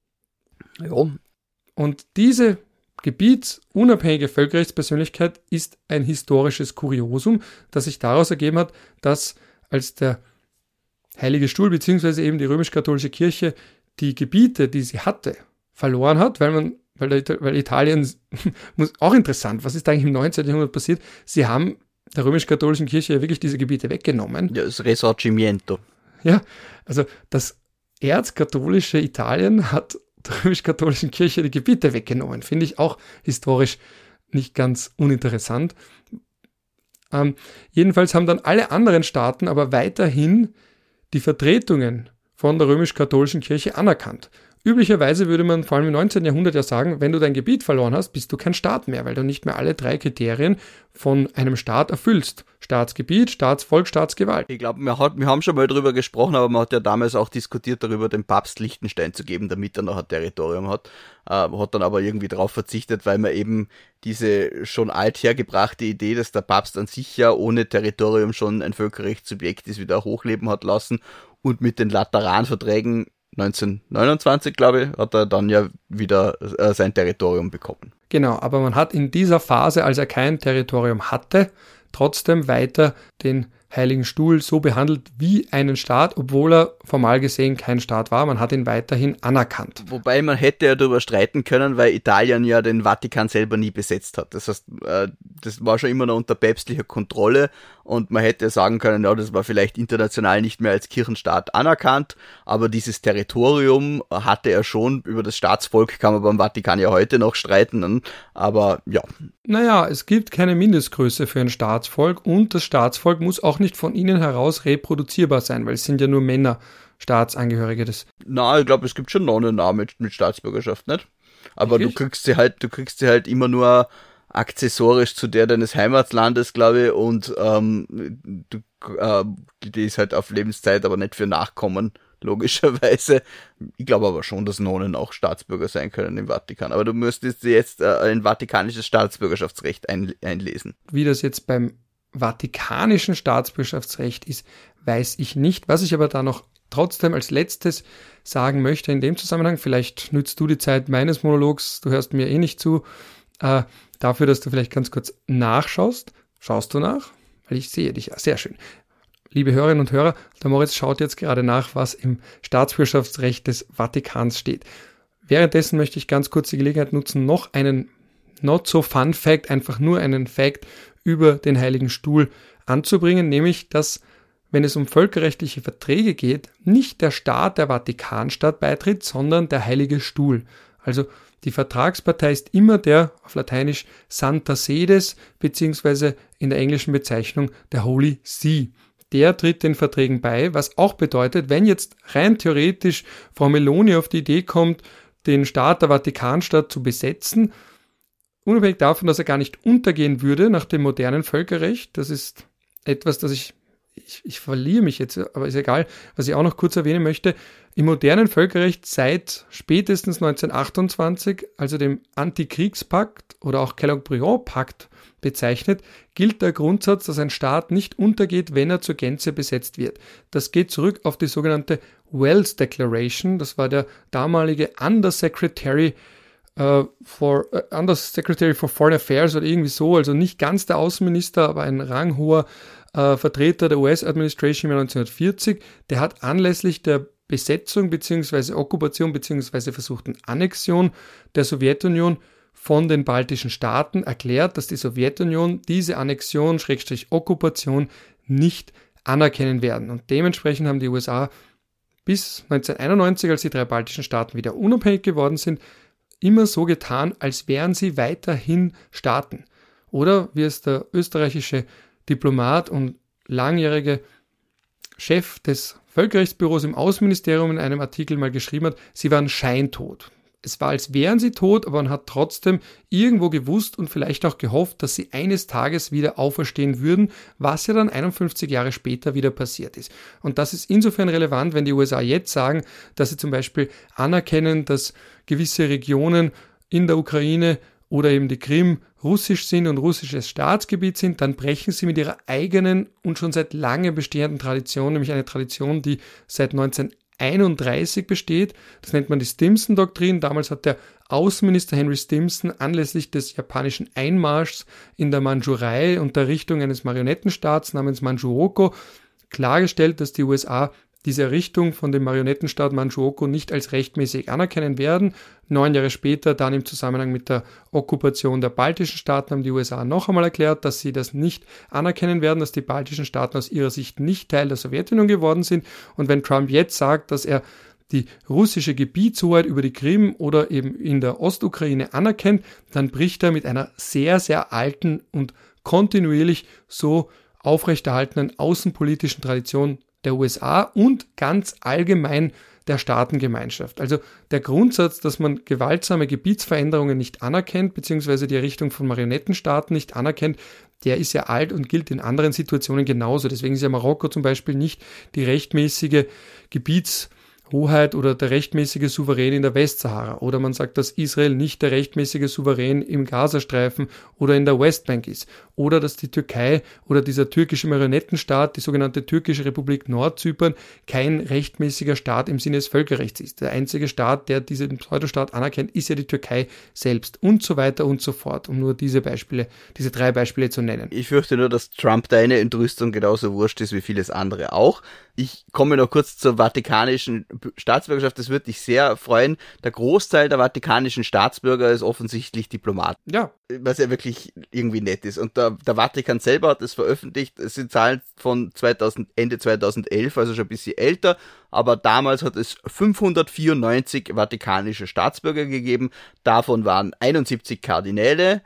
Ja. Und diese gebietsunabhängige Völkerrechtspersönlichkeit ist ein historisches Kuriosum, das sich daraus ergeben hat, dass als der Heilige Stuhl bzw. eben die römisch-katholische Kirche die Gebiete, die sie hatte, verloren hat, weil Italien, auch interessant, was ist eigentlich im 19. Jahrhundert passiert? Sie haben der römisch-katholischen Kirche ja wirklich diese Gebiete weggenommen. Ja, das Risorgimento. Ja, also das erzkatholische Italien hat der römisch-katholischen Kirche die Gebiete weggenommen. Finde ich auch historisch nicht ganz uninteressant. Jedenfalls haben dann alle anderen Staaten aber weiterhin die Vertretungen von der römisch-katholischen Kirche anerkannt. Üblicherweise würde man vor allem im 19. Jahrhundert ja sagen, wenn du dein Gebiet verloren hast, bist du kein Staat mehr, weil du nicht mehr alle 3 Kriterien von einem Staat erfüllst. Staatsgebiet, Staatsvolk, Staatsgewalt. Ich glaube, wir haben schon mal drüber gesprochen, aber man hat ja damals auch diskutiert darüber, dem Papst Liechtenstein zu geben, damit er noch ein Territorium hat. Hat dann aber irgendwie darauf verzichtet, weil man eben diese schon althergebrachte Idee, dass der Papst an sich ja ohne Territorium schon ein Völkerrechtssubjekt ist, wieder hochleben hat lassen. Und mit den Lateranverträgen 1929, glaube ich, hat er dann ja wieder sein Territorium bekommen. Genau, aber man hat in dieser Phase, als er kein Territorium hatte, trotzdem weiter den Heiligen Stuhl so behandelt wie einen Staat, obwohl er formal gesehen kein Staat war. Man hat ihn weiterhin anerkannt. Wobei man hätte ja darüber streiten können, weil Italien ja den Vatikan selber nie besetzt hat. Das heißt, das war schon immer noch unter päpstlicher Kontrolle und man hätte sagen können, ja, das war vielleicht international nicht mehr als Kirchenstaat anerkannt, aber dieses Territorium hatte er schon. Über das Staatsvolk kann man beim Vatikan ja heute noch streiten, aber ja. Naja, es gibt keine Mindestgröße für ein Staatsvolk und das Staatsvolk muss auch nicht von innen heraus reproduzierbar sein, weil es sind ja nur Männer Staatsangehörige des. Na, ich glaube, es gibt schon noch einen Namen mit Staatsbürgerschaft, nicht? Aber du kriegst sie halt immer nur accessorisch zu der deines Heimatlandes, glaube ich, und die ist halt auf Lebenszeit, aber nicht für Nachkommen, logischerweise. Ich glaube aber schon, dass Nonnen auch Staatsbürger sein können im Vatikan. Aber du müsstest jetzt ein vatikanisches Staatsbürgerschaftsrecht einlesen. Wie das jetzt beim vatikanischen Staatsbürgerschaftsrecht ist, weiß ich nicht. Was ich aber da noch trotzdem als letztes sagen möchte in dem Zusammenhang, vielleicht nützt du die Zeit meines Monologs, du hörst mir eh nicht zu, dafür, dass du vielleicht ganz kurz nachschaust. Schaust du nach? Weil ich sehe dich. Sehr schön. Liebe Hörerinnen und Hörer, der Moritz schaut jetzt gerade nach, was im Staatsbürgerschaftsrecht des Vatikans steht. Währenddessen möchte ich ganz kurz die Gelegenheit nutzen, noch einen Not-so-Fun-Fact, einfach nur einen Fact über den Heiligen Stuhl anzubringen, nämlich, dass, wenn es um völkerrechtliche Verträge geht, nicht der Staat der Vatikanstadt beitritt, sondern der Heilige Stuhl. Also die Vertragspartei ist immer der, auf Lateinisch, Santa Sedes, beziehungsweise in der englischen Bezeichnung der Holy See. Der tritt den Verträgen bei, was auch bedeutet, wenn jetzt rein theoretisch Frau Meloni auf die Idee kommt, den Staat der Vatikanstadt zu besetzen, unabhängig davon, dass er gar nicht untergehen würde nach dem modernen Völkerrecht, das ist etwas, das ich verliere mich jetzt, aber ist egal, was ich auch noch kurz erwähnen möchte, im modernen Völkerrecht seit spätestens 1928, also dem Antikriegspakt oder auch Kellogg-Briand-Pakt bezeichnet, gilt der Grundsatz, dass ein Staat nicht untergeht, wenn er zur Gänze besetzt wird. Das geht zurück auf die sogenannte Wells Declaration, das war der damalige Undersecretary Undersecretary for Foreign Affairs oder irgendwie so, also nicht ganz der Außenminister, aber ein ranghoher Vertreter der US-Administration im Jahr 1940, der hat anlässlich der Besetzung bzw. Okkupation bzw. versuchten Annexion der Sowjetunion von den baltischen Staaten erklärt, dass die Sowjetunion diese Annexion / Okkupation nicht anerkennen werden. Und dementsprechend haben die USA bis 1991, als die 3 baltischen Staaten wieder unabhängig geworden sind, immer so getan, als wären sie weiterhin Staaten. Oder wie es der österreichische Diplomat und langjährige Chef des Völkerrechtsbüros im Außenministerium in einem Artikel mal geschrieben hat, sie waren scheintot. Es war, als wären sie tot, aber man hat trotzdem irgendwo gewusst und vielleicht auch gehofft, dass sie eines Tages wieder auferstehen würden, was ja dann 51 Jahre später wieder passiert ist. Und das ist insofern relevant, wenn die USA jetzt sagen, dass sie zum Beispiel anerkennen, dass gewisse Regionen in der Ukraine oder eben die Krim russisch sind und russisches Staatsgebiet sind, dann brechen sie mit ihrer eigenen und schon seit langem bestehenden Tradition, nämlich eine Tradition, die seit 1931 besteht. Das nennt man die Stimson-Doktrin. Damals hat der Außenminister Henry Stimson anlässlich des japanischen Einmarschs in der Mandschurei und der Errichtung eines Marionettenstaats namens Manchukuo klargestellt, dass die USA diese Errichtung von dem Marionettenstaat Manchukuo nicht als rechtmäßig anerkennen werden. 9 Jahre später, dann im Zusammenhang mit der Okkupation der baltischen Staaten, haben die USA noch einmal erklärt, dass sie das nicht anerkennen werden, dass die baltischen Staaten aus ihrer Sicht nicht Teil der Sowjetunion geworden sind. Und wenn Trump jetzt sagt, dass er die russische Gebietshoheit über die Krim oder eben in der Ostukraine anerkennt, dann bricht er mit einer sehr, sehr alten und kontinuierlich so aufrechterhaltenen außenpolitischen Tradition der USA und ganz allgemein der Staatengemeinschaft. Also der Grundsatz, dass man gewaltsame Gebietsveränderungen nicht anerkennt, beziehungsweise die Errichtung von Marionettenstaaten nicht anerkennt, der ist ja alt und gilt in anderen Situationen genauso. Deswegen ist ja Marokko zum Beispiel nicht die rechtmäßige Gebietshoheit oder der rechtmäßige Souverän in der Westsahara. Oder man sagt, dass Israel nicht der rechtmäßige Souverän im Gazastreifen oder in der Westbank ist. Oder dass die Türkei oder dieser türkische Marionettenstaat, die sogenannte Türkische Republik Nordzypern, kein rechtmäßiger Staat im Sinne des Völkerrechts ist. Der einzige Staat, der diesen Pseudostaat anerkennt, ist ja die Türkei selbst und so weiter und so fort, um nur diese 3 Beispiele zu nennen. Ich fürchte nur, dass Trump deine Entrüstung genauso wurscht ist wie vieles andere auch. Ich komme noch kurz zur vatikanischen Staatsbürgerschaft. Das würde dich sehr freuen. Der Großteil der vatikanischen Staatsbürger ist offensichtlich Diplomat. Ja. Was ja wirklich irgendwie nett ist. Und der Vatikan selber hat es veröffentlicht. Es sind Zahlen von Ende 2011, also schon ein bisschen älter. Aber damals hat es 594 vatikanische Staatsbürger gegeben. Davon waren 71 Kardinäle,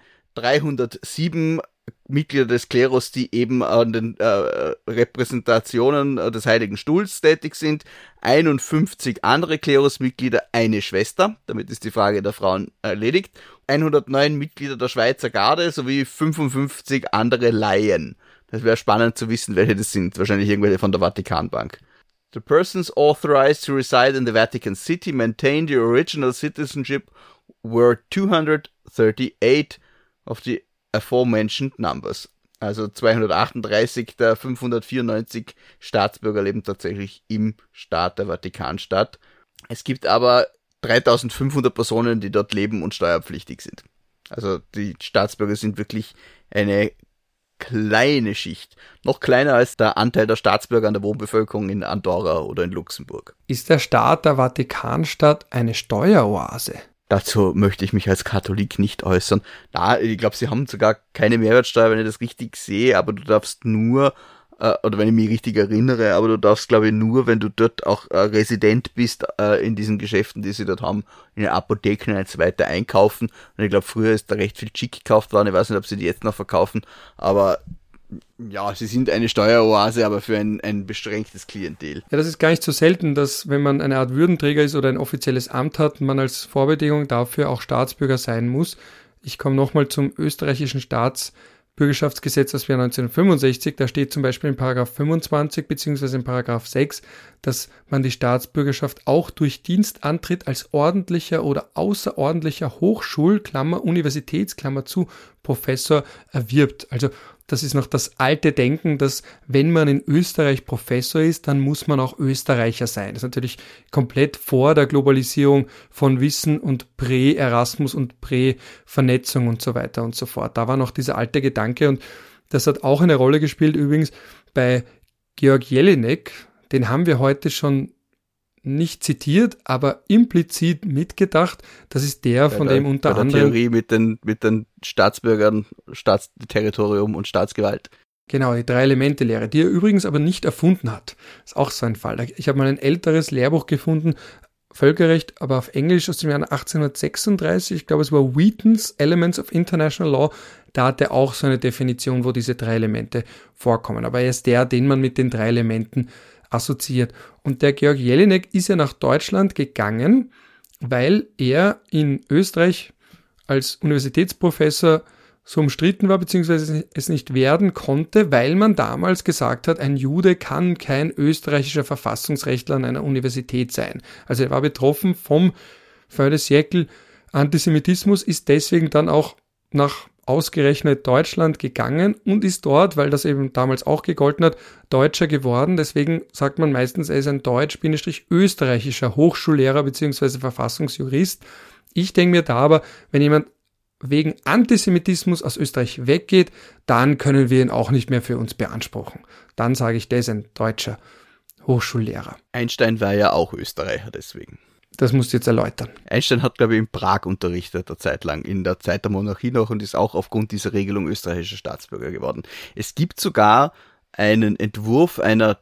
307 Mitglieder des Klerus, die eben an den Repräsentationen des Heiligen Stuhls tätig sind, 51 andere Klerusmitglieder, eine Schwester, damit ist die Frage der Frauen erledigt, 109 Mitglieder der Schweizer Garde sowie 55 andere Laien. Das wäre spannend zu wissen, welche das sind, wahrscheinlich irgendwelche von der Vatikanbank. The persons authorized to reside in the Vatican City maintain the original citizenship were 238 of the aforementioned numbers. Also 238 der 594 Staatsbürger leben tatsächlich im Staat der Vatikanstadt. Es gibt aber 3500 Personen, die dort leben und steuerpflichtig sind. Also die Staatsbürger sind wirklich eine kleine Schicht. Noch kleiner als der Anteil der Staatsbürger an der Wohnbevölkerung in Andorra oder in Luxemburg. Ist der Staat der Vatikanstadt eine Steueroase? Dazu möchte ich mich als Katholik nicht äußern. Na, ich glaube, sie haben sogar keine Mehrwertsteuer, wenn ich das richtig sehe, aber du darfst nur, oder wenn ich mich richtig erinnere, aber du darfst, glaube ich, nur, wenn du dort auch Resident bist, in diesen Geschäften, die sie dort haben, in den Apotheken und so weiter einkaufen. Und ich glaube, früher ist da recht viel Chic gekauft worden, ich weiß nicht, ob sie die jetzt noch verkaufen, aber ja, sie sind eine Steueroase, aber für ein beschränktes Klientel. Ja, das ist gar nicht so selten, dass wenn man eine Art Würdenträger ist oder ein offizielles Amt hat, man als Vorbedingung dafür auch Staatsbürger sein muss. Ich komme nochmal zum österreichischen Staatsbürgerschaftsgesetz aus dem Jahr 1965. Da steht zum Beispiel in Paragraph 25 bzw. in Paragraph 6, dass man die Staatsbürgerschaft auch durch Dienstantritt als ordentlicher oder außerordentlicher Universitäts, Professor erwirbt. Also das ist noch das alte Denken, dass wenn man in Österreich Professor ist, dann muss man auch Österreicher sein. Das ist natürlich komplett vor der Globalisierung von Wissen und Prä-Erasmus und Prä-Vernetzung und so weiter und so fort. Da war noch dieser alte Gedanke und das hat auch eine Rolle gespielt übrigens bei Georg Jelinek. Den haben wir heute schon nicht zitiert, aber implizit mitgedacht. Das ist der, von dem unter anderem... Theorie mit den Staatsbürgern, Staatsterritorium und Staatsgewalt. Genau, die 3-Elemente-Lehre, die er übrigens aber nicht erfunden hat. Ist auch so ein Fall. Ich habe mal ein älteres Lehrbuch gefunden, Völkerrecht, aber auf Englisch aus dem Jahr 1836. Ich glaube, es war Wheaton's Elements of International Law. Da hat er auch so eine Definition, wo diese 3 Elemente vorkommen. Aber er ist der, den man mit den 3 Elementen assoziiert. Und der Georg Jelinek ist ja nach Deutschland gegangen, weil er in Österreich als Universitätsprofessor so umstritten war, beziehungsweise es nicht werden konnte, weil man damals gesagt hat, ein Jude kann kein österreichischer Verfassungsrechtler an einer Universität sein. Also er war betroffen vom Fin de siècle Antisemitismus, ist deswegen dann auch nach ausgerechnet Deutschland gegangen und ist dort, weil das eben damals auch gegolten hat, Deutscher geworden. Deswegen sagt man meistens, er ist ein deutsch-österreichischer Hochschullehrer bzw. Verfassungsjurist. Ich denke mir da aber, wenn jemand wegen Antisemitismus aus Österreich weggeht, dann können wir ihn auch nicht mehr für uns beanspruchen. Dann sage ich, der ist ein deutscher Hochschullehrer. Einstein war ja auch Österreicher deswegen. Das musst du jetzt erläutern. Einstein hat, glaube ich, in Prag unterrichtet, eine Zeit lang, in der Zeit der Monarchie noch und ist auch aufgrund dieser Regelung österreichischer Staatsbürger geworden. Es gibt sogar einen Entwurf einer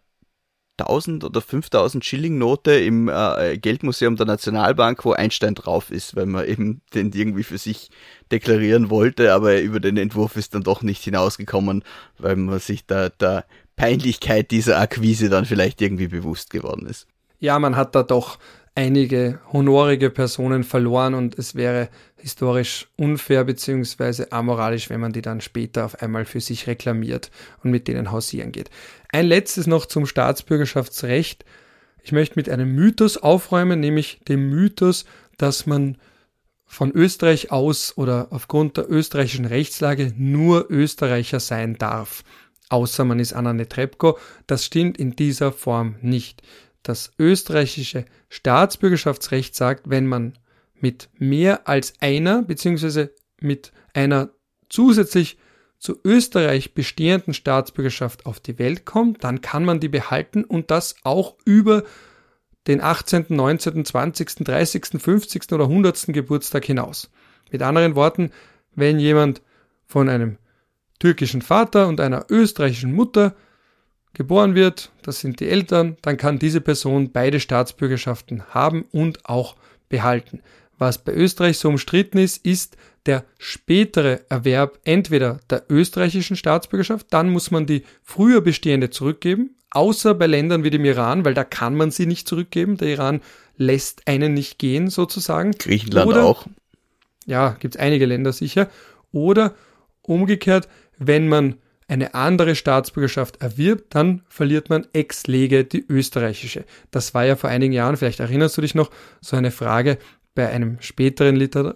1000 oder 5000 Schilling-Note im Geldmuseum der Nationalbank, wo Einstein drauf ist, weil man eben den irgendwie für sich deklarieren wollte, aber über den Entwurf ist dann doch nicht hinausgekommen, weil man sich der Peinlichkeit dieser Akquise dann vielleicht irgendwie bewusst geworden ist. Ja, man hat da doch einige honorige Personen verloren und es wäre historisch unfair bzw. amoralisch, wenn man die dann später auf einmal für sich reklamiert und mit denen hausieren geht. Ein letztes noch zum Staatsbürgerschaftsrecht. Ich möchte mit einem Mythos aufräumen, nämlich dem Mythos, dass man von Österreich aus oder aufgrund der österreichischen Rechtslage nur Österreicher sein darf, außer man ist Anna Netrebko. Das stimmt in dieser Form nicht. Das österreichische Staatsbürgerschaftsrecht sagt, wenn man mit mehr als einer bzw. mit einer zusätzlich zu Österreich bestehenden Staatsbürgerschaft auf die Welt kommt, dann kann man die behalten und das auch über den 18., 19., 20., 30., 50. oder 100. Geburtstag hinaus. Mit anderen Worten, wenn jemand von einem türkischen Vater und einer österreichischen Mutter geboren wird, das sind die Eltern, dann kann diese Person beide Staatsbürgerschaften haben und auch behalten. Was bei Österreich so umstritten ist, ist der spätere Erwerb entweder der österreichischen Staatsbürgerschaft, dann muss man die früher bestehende zurückgeben, außer bei Ländern wie dem Iran, weil da kann man sie nicht zurückgeben. Der Iran lässt einen nicht gehen, sozusagen. Griechenland auch. Ja, gibt es einige Länder sicher. Oder umgekehrt, wenn man eine andere Staatsbürgerschaft erwirbt, dann verliert man ex lege die österreichische. Das war ja vor einigen Jahren, vielleicht erinnerst du dich noch, so eine Frage bei einem späteren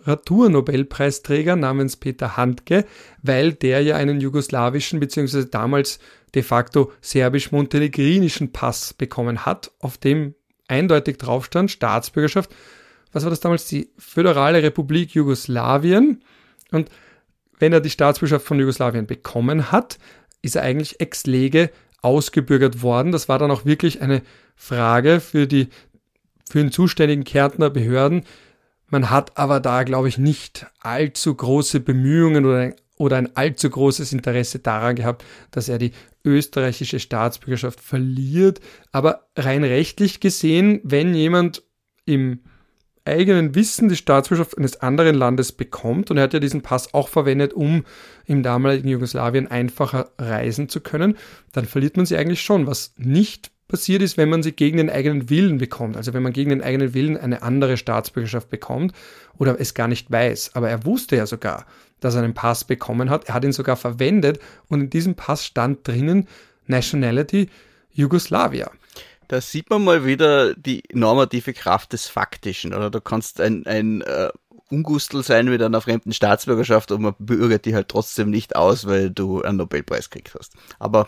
Literaturnobelpreisträger namens Peter Handke, weil der ja einen jugoslawischen bzw. damals de facto serbisch-montenegrinischen Pass bekommen hat, auf dem eindeutig drauf stand, Staatsbürgerschaft. Was war das damals? Die Föderale Republik Jugoslawien. Und wenn er die Staatsbürgerschaft von Jugoslawien bekommen hat, ist er eigentlich ex lege ausgebürgert worden. Das war dann auch wirklich eine Frage für den zuständigen Kärntner Behörden. Man hat aber da, glaube ich, nicht allzu große Bemühungen oder ein allzu großes Interesse daran gehabt, dass er die österreichische Staatsbürgerschaft verliert. Aber rein rechtlich gesehen, wenn jemand im eigenen Wissen die Staatsbürgerschaft eines anderen Landes bekommt, und er hat ja diesen Pass auch verwendet, um im damaligen Jugoslawien einfacher reisen zu können, dann verliert man sie eigentlich schon, was nicht passiert ist, wenn man sie gegen den eigenen Willen bekommt. Also wenn man gegen den eigenen Willen eine andere Staatsbürgerschaft bekommt oder es gar nicht weiß. Aber er wusste ja sogar, dass er einen Pass bekommen hat. Er hat ihn sogar verwendet und in diesem Pass stand drinnen Nationality Yugoslavia. Da sieht man mal wieder die normative Kraft des Faktischen, oder? Du kannst ein Ungustel sein mit einer fremden Staatsbürgerschaft und man bürgert die halt trotzdem nicht aus, weil du einen Nobelpreis gekriegt hast. Aber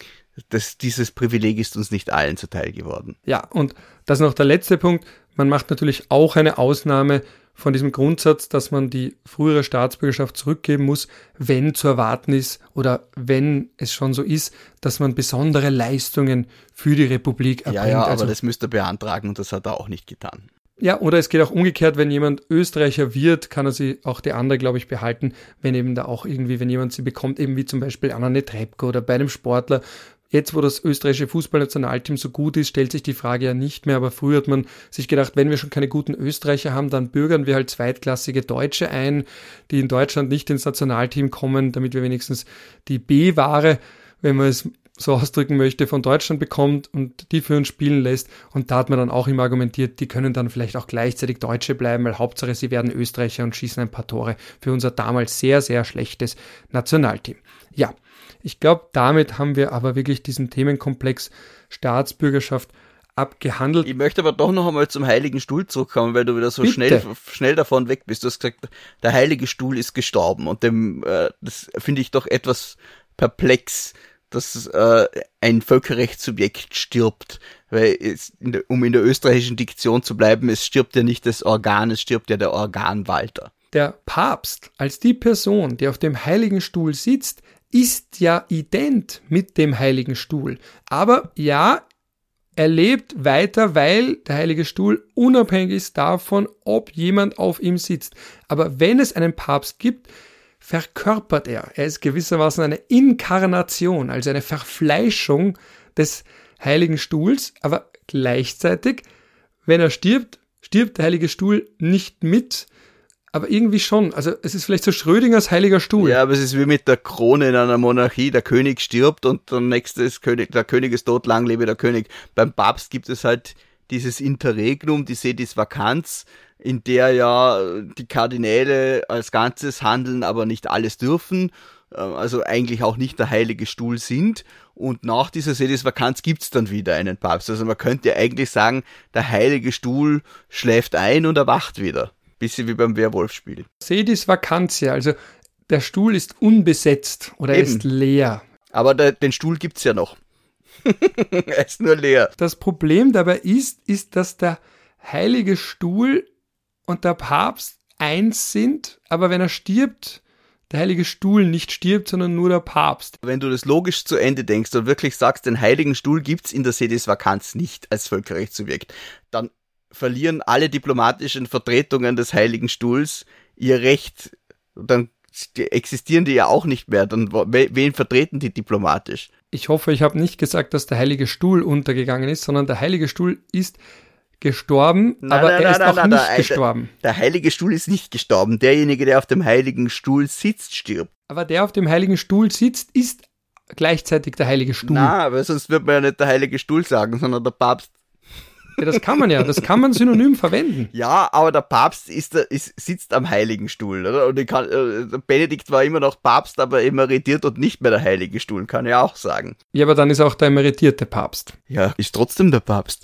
dieses Privileg ist uns nicht allen zuteil geworden. Ja, und das ist noch der letzte Punkt. Man macht natürlich auch eine Ausnahme von diesem Grundsatz, dass man die frühere Staatsbürgerschaft zurückgeben muss, wenn zu erwarten ist oder wenn es schon so ist, dass man besondere Leistungen für die Republik erbringt. Ja, aber das müsste er beantragen und das hat er auch nicht getan. Ja, oder es geht auch umgekehrt, wenn jemand Österreicher wird, kann er sie auch die andere, glaube ich, behalten, wenn eben da auch irgendwie, wenn jemand sie bekommt, eben wie zum Beispiel Anna Netrebko oder bei einem Sportler. Jetzt, wo das österreichische Fußballnationalteam so gut ist, stellt sich die Frage ja nicht mehr, aber früher hat man sich gedacht, wenn wir schon keine guten Österreicher haben, dann bürgern wir halt zweitklassige Deutsche ein, die in Deutschland nicht ins Nationalteam kommen, damit wir wenigstens die B-Ware, wenn man es so ausdrücken möchte, von Deutschland bekommt und die für uns spielen lässt. Und da hat man dann auch immer argumentiert, die können dann vielleicht auch gleichzeitig Deutsche bleiben, weil Hauptsache sie werden Österreicher und schießen ein paar Tore für unser damals sehr, sehr schlechtes Nationalteam. Ja, ich glaube, damit haben wir aber wirklich diesen Themenkomplex Staatsbürgerschaft abgehandelt. Ich möchte aber doch noch einmal zum Heiligen Stuhl zurückkommen, weil du wieder so schnell davon weg bist. Du hast gesagt, der Heilige Stuhl ist gestorben und das finde ich doch etwas perplex, dass ein Völkerrechtssubjekt stirbt, weil um in der österreichischen Diktion zu bleiben, es stirbt ja nicht das Organ, es stirbt ja der Organwalter. Der Papst als die Person, die auf dem Heiligen Stuhl sitzt, ist ja ident mit dem Heiligen Stuhl. Aber ja, er lebt weiter, weil der Heilige Stuhl unabhängig ist davon, ob jemand auf ihm sitzt. Aber wenn es einen Papst gibt, verkörpert er. Er ist gewissermaßen eine Inkarnation, also eine Verfleischung des Heiligen Stuhls. Aber gleichzeitig, wenn er stirbt, stirbt der Heilige Stuhl nicht mit, aber irgendwie schon. Also es ist vielleicht so Schrödingers Heiliger Stuhl. Ja, aber es ist wie mit der Krone in einer Monarchie. Der König stirbt und der nächste ist König. Der König ist tot, lang lebe der König. Beim Papst gibt es halt dieses Interregnum, die Sedis Vacans, in der ja die Kardinäle als Ganzes handeln, aber nicht alles dürfen. Also eigentlich auch nicht der Heilige Stuhl sind. Und nach dieser Sedis Vacanz gibt's dann wieder einen Papst. Also man könnte ja eigentlich sagen, der Heilige Stuhl schläft ein und erwacht wieder. Bisschen wie beim Werwolf-Spiel. Sedis Vacantia, also der Stuhl ist unbesetzt oder er ist leer. Aber den Stuhl gibt's ja noch. Er ist nur leer. Das Problem dabei ist, dass der Heilige Stuhl und der Papst eins sind, aber wenn er stirbt, der Heilige Stuhl nicht stirbt, sondern nur der Papst. Wenn du das logisch zu Ende denkst und wirklich sagst, den Heiligen Stuhl gibt's in der Sedis Vacanz nicht als Völkerrechtssubjekt, dann verlieren alle diplomatischen Vertretungen des Heiligen Stuhls ihr Recht, dann existieren die ja auch nicht mehr, dann wen vertreten die diplomatisch? Ich hoffe, ich habe nicht gesagt, dass der Heilige Stuhl untergegangen ist, sondern der Heilige Stuhl ist gestorben, aber er ist auch nicht gestorben. Der Heilige Stuhl ist nicht gestorben, derjenige, der auf dem Heiligen Stuhl sitzt, stirbt. Aber der auf dem Heiligen Stuhl sitzt, ist gleichzeitig der Heilige Stuhl. Na, aber sonst wird man ja nicht der Heilige Stuhl sagen, sondern der Papst. Ja, das kann man synonym verwenden. Ja, aber der Papst sitzt am Heiligen Stuhl, oder? Und Benedikt war immer noch Papst, aber emeritiert und nicht mehr der Heilige Stuhl, kann ich auch sagen. Ja, aber dann ist auch der emeritierte Papst. Ja, ist trotzdem der Papst.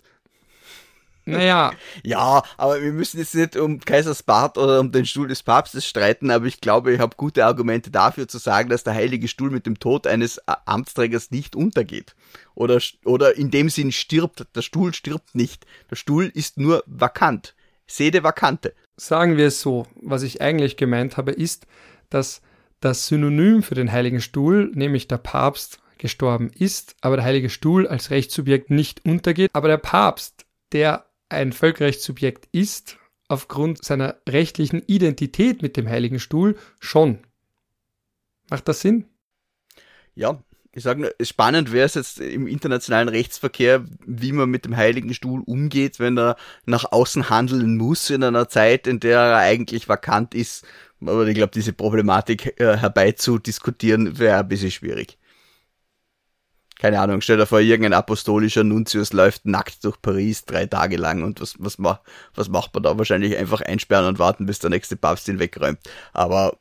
Naja. Ja, aber wir müssen jetzt nicht um Kaisers Bart oder um den Stuhl des Papstes streiten, aber ich glaube, ich habe gute Argumente dafür zu sagen, dass der Heilige Stuhl mit dem Tod eines Amtsträgers nicht untergeht. Oder in dem Sinn stirbt. Der Stuhl stirbt nicht. Der Stuhl ist nur vakant. Sede vacante. Sagen wir es so, was ich eigentlich gemeint habe, ist, dass das Synonym für den Heiligen Stuhl, nämlich der Papst, gestorben ist, aber der Heilige Stuhl als Rechtssubjekt nicht untergeht. Aber der Papst, der ein Völkerrechtssubjekt ist, aufgrund seiner rechtlichen Identität mit dem Heiligen Stuhl schon. Macht das Sinn? Ja, ich sage nur, spannend wäre es jetzt im internationalen Rechtsverkehr, wie man mit dem Heiligen Stuhl umgeht, wenn er nach außen handeln muss in einer Zeit, in der er eigentlich vakant ist. Aber ich glaube, diese Problematik herbeizudiskutieren wäre ein bisschen schwierig. Keine Ahnung, stell dir vor, irgendein apostolischer Nuntius läuft nackt durch Paris 3 Tage lang und was macht man da? Wahrscheinlich einfach einsperren und warten, bis der nächste Papst ihn wegräumt. Aber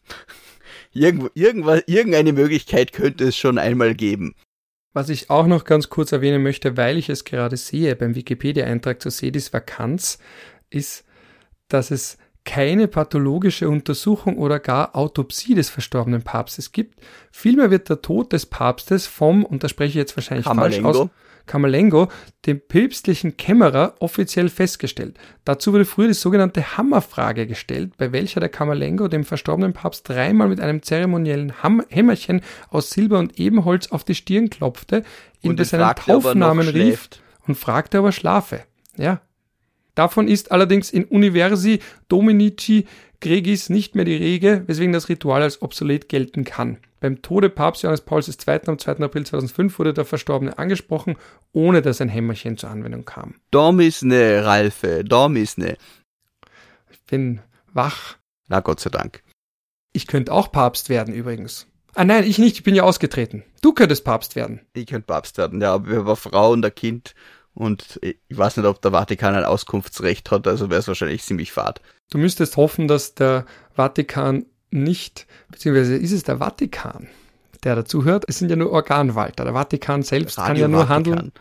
irgendeine Möglichkeit könnte es schon einmal geben. Was ich auch noch ganz kurz erwähnen möchte, weil ich es gerade sehe beim Wikipedia-Eintrag zur Sedis Vacanz, ist, dass es keine pathologische Untersuchung oder gar Autopsie des verstorbenen Papstes gibt. Vielmehr wird der Tod des Papstes vom, und da spreche ich jetzt wahrscheinlich falsch aus, Camerlengo, dem päpstlichen Kämmerer, offiziell festgestellt. Dazu wurde früher die sogenannte Hammerfrage gestellt, bei welcher der Camerlengo dem verstorbenen Papst 3-mal mit einem zeremoniellen Hämmerchen aus Silber und Ebenholz auf die Stirn klopfte, ihn bei seinem Taufnamen rief und fragte, ob er schlafe. Ja. Davon ist allerdings in Universi Dominici Gregis nicht mehr die Rede, weswegen das Ritual als obsolet gelten kann. Beim Tode Papst Johannes Pauls II. Am 2. April 2005 wurde der Verstorbene angesprochen, ohne dass ein Hämmerchen zur Anwendung kam. Dormisne, Ralfe, Dormisne. Ich bin wach. Na, Gott sei Dank. Ich könnte auch Papst werden übrigens. Ah nein, ich nicht, ich bin ja ausgetreten. Du könntest Papst werden. Ich könnte Papst werden, ja, aber wir waren Frau und ein Kind und ich weiß nicht, ob der Vatikan ein Auskunftsrecht hat, also wäre es wahrscheinlich ziemlich fad. Du müsstest hoffen, dass der Vatikan nicht, beziehungsweise ist es der Vatikan, der dazu hört? Es sind ja nur Organwalter. Der Vatikan selbst kann ja nur handeln.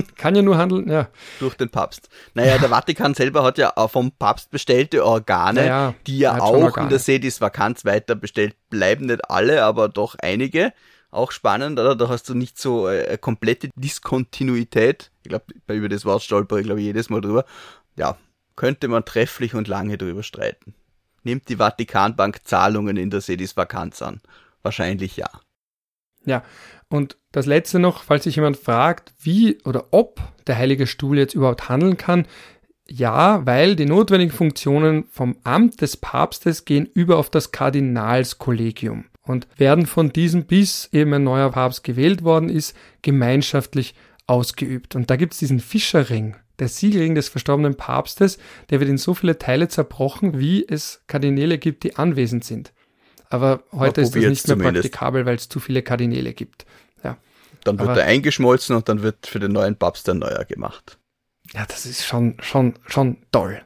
Ja. Durch den Papst. Naja, der Vatikan selber hat ja auch vom Papst bestellte Organe, die ja auch in der Sedis Vacanz weiter bestellt bleiben. Nicht alle, aber doch einige. Auch spannend, oder? Da hast du nicht so eine komplette Diskontinuität. Ich glaube, über das Wort stolpere ich, jedes Mal drüber. Ja, könnte man trefflich und lange drüber streiten. Nimmt die Vatikanbank Zahlungen in der Sedis Vacanz an? Wahrscheinlich ja. Ja, und das Letzte noch, falls sich jemand fragt, wie oder ob der Heilige Stuhl jetzt überhaupt handeln kann. Ja, weil die notwendigen Funktionen vom Amt des Papstes gehen über auf das Kardinalskollegium und werden von diesem, bis eben ein neuer Papst gewählt worden ist, gemeinschaftlich ausgeübt. Und da gibt es diesen Fischerring, der Siegelring des verstorbenen Papstes, der wird in so viele Teile zerbrochen, wie es Kardinäle gibt, die anwesend sind. Aber heute ist das nicht mehr praktikabel, weil es zu viele Kardinäle gibt. Ja. Dann wird er eingeschmolzen und dann wird für den neuen Papst ein neuer gemacht. Ja, das ist schon toll.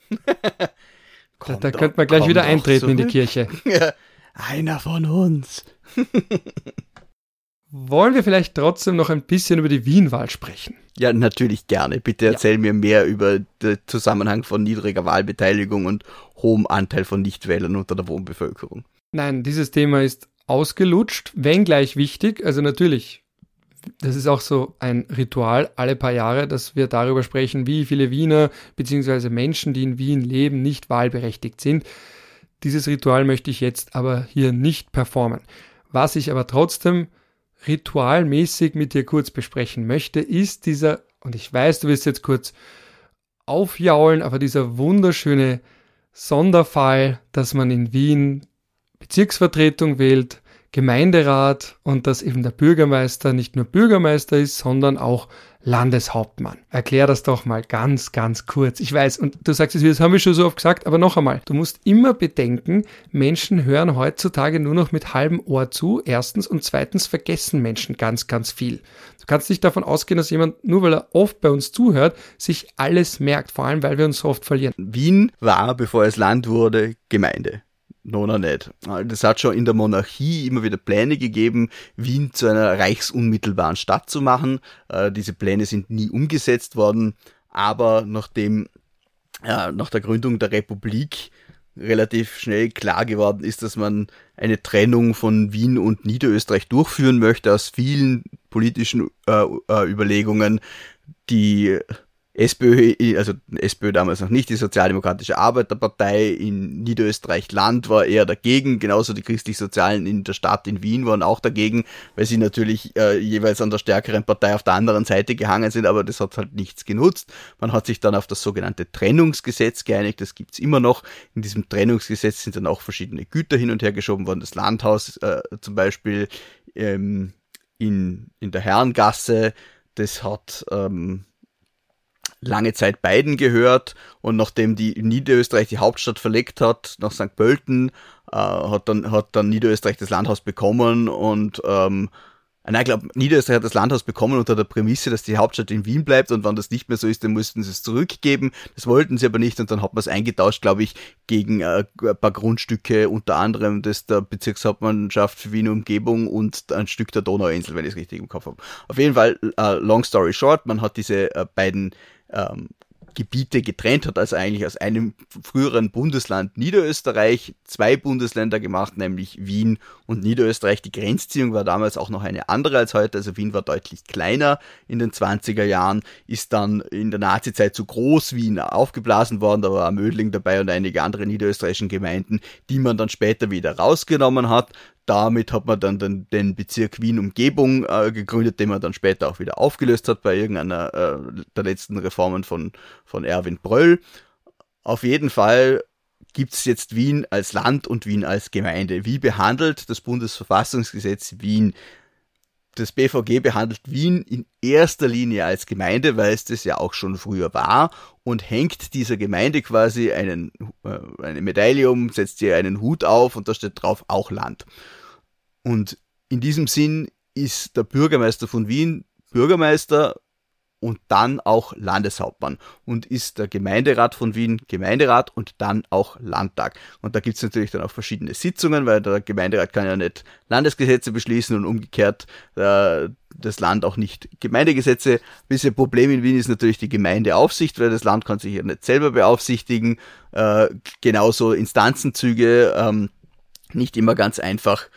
Da könnte man gleich wieder eintreten in die Kirche. Einer von uns. Wollen wir vielleicht trotzdem noch ein bisschen über die Wienwahl sprechen? Ja, natürlich gerne. Bitte erzähl mir mehr über den Zusammenhang von niedriger Wahlbeteiligung und hohem Anteil von Nichtwählern unter der Wohnbevölkerung. Nein, dieses Thema ist ausgelutscht, wenngleich wichtig. Also natürlich, das ist auch so ein Ritual alle paar Jahre, dass wir darüber sprechen, wie viele Wiener bzw. Menschen, die in Wien leben, nicht wahlberechtigt sind. Dieses Ritual möchte ich jetzt aber hier nicht performen. Was ich aber trotzdem ritualmäßig mit dir kurz besprechen möchte, ist dieser, und ich weiß, du wirst jetzt kurz aufjaulen, aber dieser wunderschöne Sonderfall, dass man in Wien Bezirksvertretung wählt, Gemeinderat und dass eben der Bürgermeister nicht nur Bürgermeister ist, sondern auch Landeshauptmann. Erklär das doch mal ganz, ganz kurz. Ich weiß, und du sagst es wieder, das haben wir schon so oft gesagt, aber noch einmal, du musst immer bedenken, Menschen hören heutzutage nur noch mit halbem Ohr zu, erstens, und zweitens vergessen Menschen ganz, ganz viel. Du kannst nicht davon ausgehen, dass jemand, nur weil er oft bei uns zuhört, sich alles merkt, vor allem, weil wir uns so oft verlieren. Wien war, bevor es Land wurde, Gemeinde. Noch nicht. Das hat schon in der Monarchie immer wieder Pläne gegeben, Wien zu einer reichsunmittelbaren Stadt zu machen. Diese Pläne sind nie umgesetzt worden, aber nachdem nach der Gründung der Republik relativ schnell klar geworden ist, dass man eine Trennung von Wien und Niederösterreich durchführen möchte, aus vielen politischen Überlegungen, die SPÖ, also SPÖ damals noch nicht, die Sozialdemokratische Arbeiterpartei in Niederösterreich Land war eher dagegen, genauso die Christlich-Sozialen in der Stadt in Wien waren auch dagegen, weil sie natürlich jeweils an der stärkeren Partei auf der anderen Seite gehangen sind, aber das hat halt nichts genutzt. Man hat sich dann auf das sogenannte Trennungsgesetz geeinigt, das gibt's immer noch. In diesem Trennungsgesetz sind dann auch verschiedene Güter hin und her geschoben worden, das Landhaus zum Beispiel in der Herrengasse, das hat lange Zeit beiden gehört und nachdem die Niederösterreich die Hauptstadt verlegt hat nach St. Pölten, hat dann Niederösterreich das Landhaus bekommen und ich glaube, Niederösterreich hat das Landhaus bekommen unter der Prämisse, dass die Hauptstadt in Wien bleibt und wenn das nicht mehr so ist, dann müssten sie es zurückgeben. Das wollten sie aber nicht und dann hat man es eingetauscht, glaube ich, gegen ein paar Grundstücke, unter anderem das der Bezirkshauptmannschaft für Wien Umgebung und ein Stück der Donauinsel, wenn ich es richtig im Kopf habe. Auf jeden Fall, long story short, man hat diese beiden Gebiete getrennt hat, also eigentlich aus einem früheren Bundesland Niederösterreich 2 Bundesländer gemacht, nämlich Wien und Niederösterreich. Die Grenzziehung war damals auch noch eine andere als heute, also Wien war deutlich kleiner in den 20er Jahren, ist dann in der Nazizeit zu Groß-Wien aufgeblasen worden, da war Mödling dabei und einige andere niederösterreichischen Gemeinden, die man dann später wieder rausgenommen hat. Damit hat man dann den Bezirk Wien-Umgebung gegründet, den man dann später auch wieder aufgelöst hat bei irgendeiner der letzten Reformen von Erwin Bröll. Auf jeden Fall gibt's jetzt Wien als Land und Wien als Gemeinde. Wie behandelt das Bundesverfassungsgesetz Wien? Das BVG behandelt Wien in erster Linie als Gemeinde, weil es das ja auch schon früher war, und hängt dieser Gemeinde quasi eine Medaille um, setzt ihr einen Hut auf und da steht drauf auch Land. Und in diesem Sinn ist der Bürgermeister von Wien Bürgermeister und dann auch Landeshauptmann und ist der Gemeinderat von Wien Gemeinderat und dann auch Landtag. Und da gibt's natürlich dann auch verschiedene Sitzungen, weil der Gemeinderat kann ja nicht Landesgesetze beschließen und umgekehrt das Land auch nicht Gemeindegesetze. Ein bisschen Problem in Wien ist natürlich die Gemeindeaufsicht, weil das Land kann sich ja nicht selber beaufsichtigen. Genauso Instanzenzüge, nicht immer ganz einfach.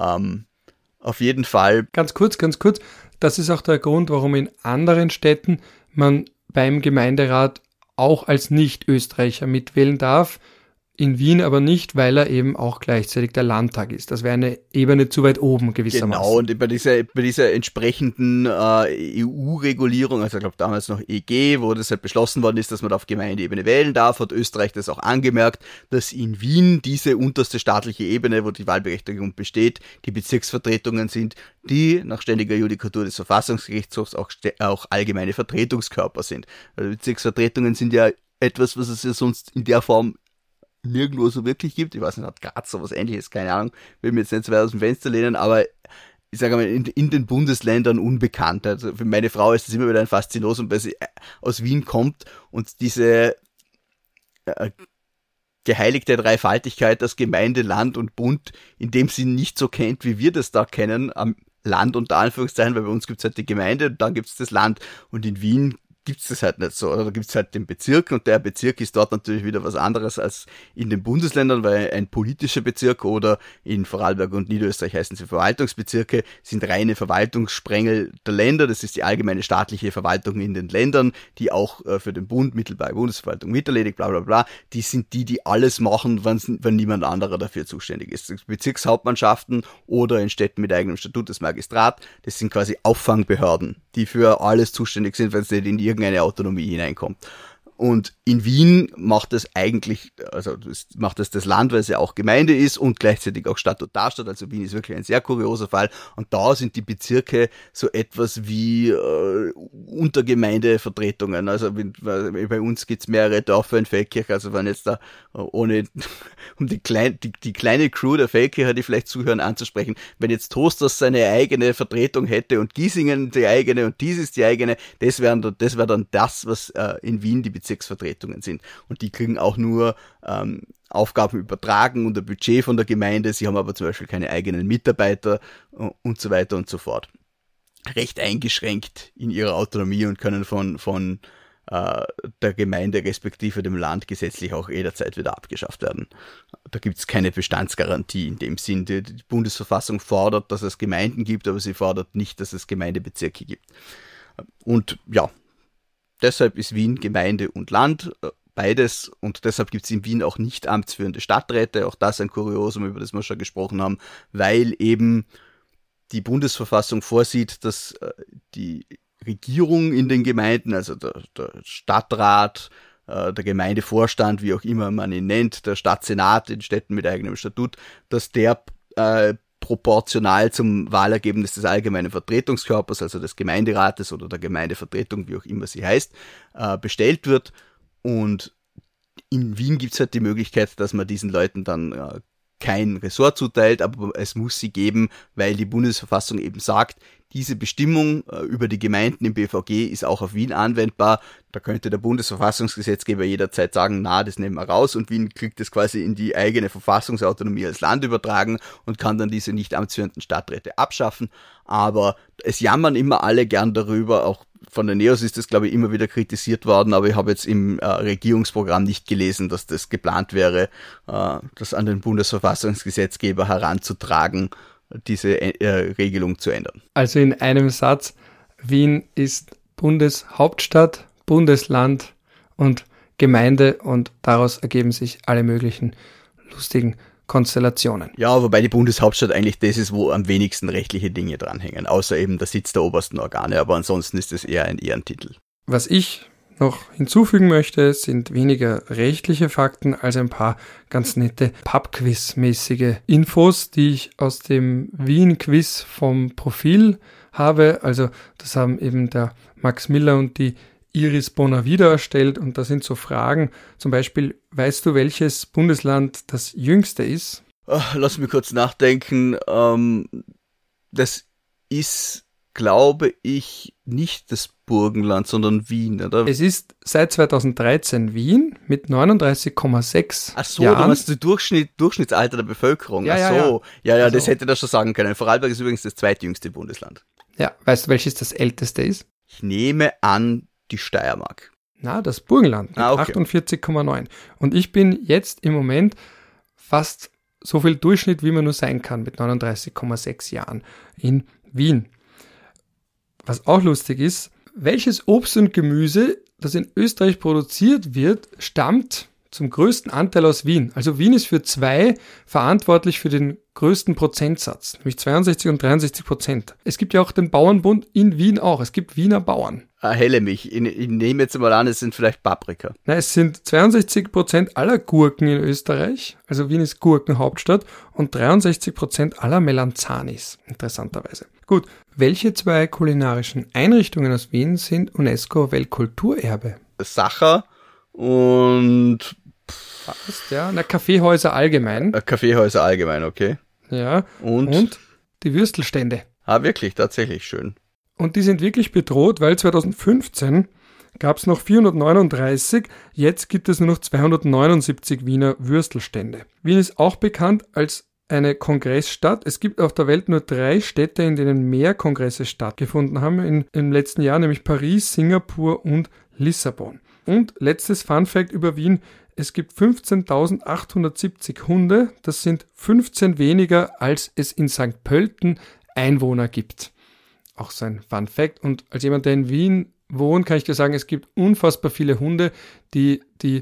Auf jeden Fall. Ganz kurz. Das ist auch der Grund, warum in anderen Städten man beim Gemeinderat auch als Nicht-Österreicher mitwählen darf. In Wien aber nicht, weil er eben auch gleichzeitig der Landtag ist. Das wäre eine Ebene zu weit oben gewissermaßen. Genau, und bei dieser entsprechenden EU-Regulierung, also ich glaube damals noch EG, wo das halt beschlossen worden ist, dass man auf Gemeindeebene wählen darf, hat Österreich das auch angemerkt, dass in Wien diese unterste staatliche Ebene, wo die Wahlberechtigung besteht, die Bezirksvertretungen sind, die nach ständiger Judikatur des Verfassungsgerichtshofs auch allgemeine Vertretungskörper sind. Also Bezirksvertretungen sind ja etwas, was es ja sonst in der Form nirgendwo so wirklich gibt. Ich weiß nicht, hat Graz sowas Ähnliches, keine Ahnung, will mir jetzt nicht so weit aus dem Fenster lehnen, aber ich sage mal, in den Bundesländern unbekannt. Also für meine Frau ist das immer wieder ein Faszinosum, weil sie aus Wien kommt und diese geheiligte Dreifaltigkeit, das Gemeinde, Land und Bund, in dem sie nicht so kennt, wie wir das da kennen, am Land unter Anführungszeichen, weil bei uns gibt's halt die Gemeinde und dann gibt's das Land und in Wien gibt's das halt nicht so, oder da gibt's halt den Bezirk und der Bezirk ist dort natürlich wieder was anderes als in den Bundesländern, weil ein politischer Bezirk oder in Vorarlberg und Niederösterreich heißen sie Verwaltungsbezirke, sind reine Verwaltungssprengel der Länder, das ist die allgemeine staatliche Verwaltung in den Ländern, die auch für den Bund mittelbare Bundesverwaltung miterledigt, bla bla bla, die sind die alles machen, wenn niemand anderer dafür zuständig ist. Bezirkshauptmannschaften oder in Städten mit eigenem Statut das Magistrat, das sind quasi Auffangbehörden, die für alles zuständig sind, wenn es nicht in irgendeine Autonomie hineinkommt. Und in Wien macht es eigentlich, also macht es das Land, weil es ja auch Gemeinde ist und gleichzeitig auch Statutarstadt. Also Wien ist wirklich ein sehr kurioser Fall. Und da sind die Bezirke so etwas wie Untergemeindevertretungen. Also bei uns gibt's mehrere Dörfer in Feldkirch. Also wenn jetzt da ohne um die kleine Crew der Feldkircher, die vielleicht zuhören, anzusprechen, wenn jetzt Toasters seine eigene Vertretung hätte und Giesingen die eigene und dies ist die eigene, das wäre dann das, was in Wien die Bezirksvertretungen sind. Und die kriegen auch nur Aufgaben übertragen und ein Budget von der Gemeinde. Sie haben aber zum Beispiel keine eigenen Mitarbeiter und so weiter und so fort. Recht eingeschränkt in ihrer Autonomie und können von der Gemeinde respektive dem Land gesetzlich auch jederzeit wieder abgeschafft werden. Da gibt es keine Bestandsgarantie in dem Sinn. Die Bundesverfassung fordert, dass es Gemeinden gibt, aber sie fordert nicht, dass es Gemeindebezirke gibt. Und ja, deshalb ist Wien Gemeinde und Land, beides, und deshalb gibt es in Wien auch nicht amtsführende Stadträte, auch das ein Kuriosum, über das wir schon gesprochen haben, weil eben die Bundesverfassung vorsieht, dass die Regierung in den Gemeinden, also der Stadtrat, der Gemeindevorstand, wie auch immer man ihn nennt, der Stadtsenat in Städten mit eigenem Statut, dass der proportional zum Wahlergebnis des allgemeinen Vertretungskörpers, also des Gemeinderates oder der Gemeindevertretung, wie auch immer sie heißt, bestellt wird. Und in Wien gibt es halt die Möglichkeit, dass man diesen Leuten dann kein Ressort zuteilt, aber es muss sie geben, weil die Bundesverfassung eben sagt, diese Bestimmung über die Gemeinden im BVG ist auch auf Wien anwendbar. Da könnte der Bundesverfassungsgesetzgeber jederzeit sagen, na, das nehmen wir raus, und Wien kriegt das quasi in die eigene Verfassungsautonomie als Land übertragen und kann dann diese nicht amtsführenden Stadträte abschaffen. Aber es jammern immer alle gern darüber, auch von der NEOS ist das, glaube ich, immer wieder kritisiert worden, aber ich habe jetzt im Regierungsprogramm nicht gelesen, dass das geplant wäre, das an den Bundesverfassungsgesetzgeber heranzutragen, diese Regelung zu ändern. Also in einem Satz, Wien ist Bundeshauptstadt, Bundesland und Gemeinde und daraus ergeben sich alle möglichen lustigen Konstellationen. Ja, wobei die Bundeshauptstadt eigentlich das ist, wo am wenigsten rechtliche Dinge dranhängen, außer eben der Sitz der obersten Organe, aber ansonsten ist es eher ein Ehrentitel. Was ich noch hinzufügen möchte, sind weniger rechtliche Fakten als ein paar ganz nette Pub-Quiz-mäßige Infos, die ich aus dem Wien-Quiz vom Profil habe. Also das haben eben der Max Miller und die Iris Bonavida erstellt und da sind so Fragen, zum Beispiel, weißt du, welches Bundesland das jüngste ist? Lass mich kurz nachdenken. Das ist, glaube ich, nicht das Burgenland, sondern Wien, oder? Es ist seit 2013 Wien mit 39,6 Ach so, Jahren. du meinst das Durchschnittsalter der Bevölkerung. Ja, Ach so. ja. Ja, Also, das hätte ich da schon sagen können. Vorarlberg ist übrigens das zweitjüngste Bundesland. Ja, weißt du, welches das älteste ist? Ich nehme an, die Steiermark. Na, das Burgenland mit okay. 48,9. Und ich bin jetzt im Moment fast so viel Durchschnitt, wie man nur sein kann, mit 39,6 Jahren in Wien. Was auch lustig ist, welches Obst und Gemüse, das in Österreich produziert wird, stammt zum größten Anteil aus Wien. Also Wien ist für 2 verantwortlich für den größten Prozentsatz, nämlich 62 und 63%. Es gibt ja auch den Bauernbund in Wien auch. Es gibt Wiener Bauern. Erhelle mich. Ich nehme jetzt mal an, es sind vielleicht Paprika. Na, es sind 62% aller Gurken in Österreich. Also Wien ist Gurkenhauptstadt und 63% aller Melanzanis, interessanterweise. Gut, welche 2 kulinarischen Einrichtungen aus Wien sind UNESCO-Weltkulturerbe? Sacher und Was? Ja, na, Kaffeehäuser allgemein. Kaffeehäuser allgemein, okay. Ja, und die Würstelstände. Ah, wirklich, tatsächlich schön. Und die sind wirklich bedroht, weil 2015 gab es noch 439, jetzt gibt es nur noch 279 Wiener Würstelstände. Wien ist auch bekannt als eine Kongressstadt. Es gibt auf der Welt nur 3 Städte, in denen mehr Kongresse stattgefunden haben im letzten Jahr, nämlich Paris, Singapur und Lissabon. Und letztes Funfact über Wien, es gibt 15.870 Hunde, das sind 15 weniger, als es in St. Pölten Einwohner gibt. Auch so ein Funfact. Und als jemand, der in Wien wohnt, kann ich dir sagen, es gibt unfassbar viele Hunde, die die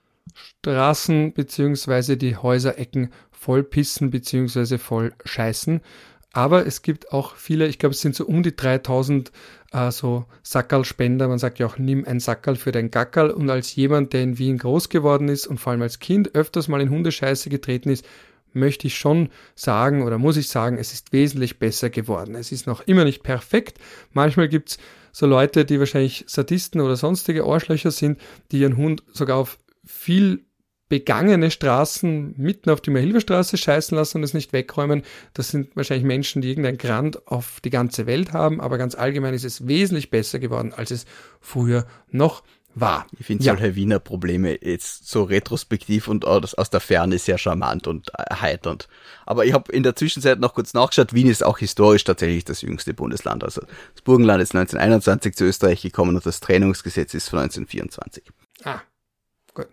Straßen bzw. die Häuserecken voll pissen bzw. voll scheißen. Aber es gibt auch viele, ich glaube, es sind so um die 3000 so Sackerlspender. Man sagt ja auch, nimm ein Sackerl für dein Gackerl. Und als jemand, der in Wien groß geworden ist und vor allem als Kind öfters mal in Hundescheiße getreten ist, möchte ich schon sagen oder muss ich sagen, es ist wesentlich besser geworden. Es ist noch immer nicht perfekt. Manchmal gibt es so Leute, die wahrscheinlich Sadisten oder sonstige Arschlöcher sind, die ihren Hund sogar auf viel begangene Straßen mitten auf die Marilferstraße scheißen lassen und es nicht wegräumen. Das sind wahrscheinlich Menschen, die irgendein Grand auf die ganze Welt haben, aber ganz allgemein ist es wesentlich besser geworden, als es früher noch war. Ich finde solche Wiener Probleme jetzt so retrospektiv und aus der Ferne sehr charmant und erheiternd. Aber ich habe in der Zwischenzeit noch kurz nachgeschaut, Wien ist auch historisch tatsächlich das jüngste Bundesland. Also das Burgenland ist 1921 zu Österreich gekommen und das Trennungsgesetz ist von 1924. Ah, gut.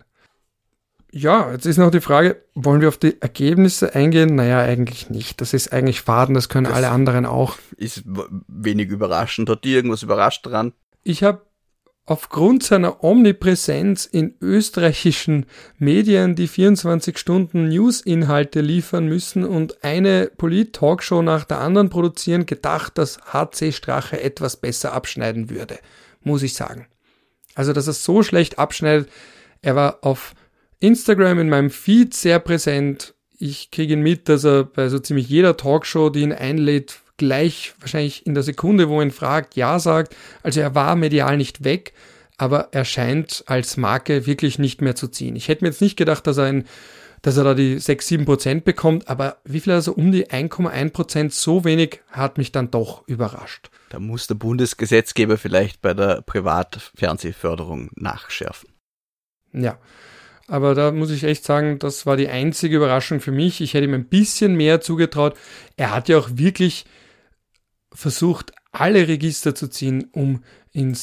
Ja, jetzt ist noch die Frage, wollen wir auf die Ergebnisse eingehen? Naja, eigentlich nicht. Das ist eigentlich Faden, das können alle anderen auch. Ist wenig überraschend. Hat dir irgendwas überrascht dran? Ich habe aufgrund seiner Omnipräsenz in österreichischen Medien, die 24 Stunden News-Inhalte liefern müssen und eine Polit-Talkshow nach der anderen produzieren, gedacht, dass HC Strache etwas besser abschneiden würde, muss ich sagen. Also, dass er so schlecht abschneidet, er war auf Instagram in meinem Feed sehr präsent. Ich kriege ihn mit, dass er bei so ziemlich jeder Talkshow, die ihn einlädt, gleich wahrscheinlich in der Sekunde, wo er ihn fragt, ja sagt. Also er war medial nicht weg, aber er scheint als Marke wirklich nicht mehr zu ziehen. Ich hätte mir jetzt nicht gedacht, dass er da die 6-7% bekommt, aber wie viel, also um die 1,1%, so wenig hat mich dann doch überrascht. Da muss der Bundesgesetzgeber vielleicht bei der Privatfernsehförderung nachschärfen. Ja, aber da muss ich echt sagen, das war die einzige Überraschung für mich. Ich hätte ihm ein bisschen mehr zugetraut. Er hat ja auch wirklich versucht, alle Register zu ziehen, um in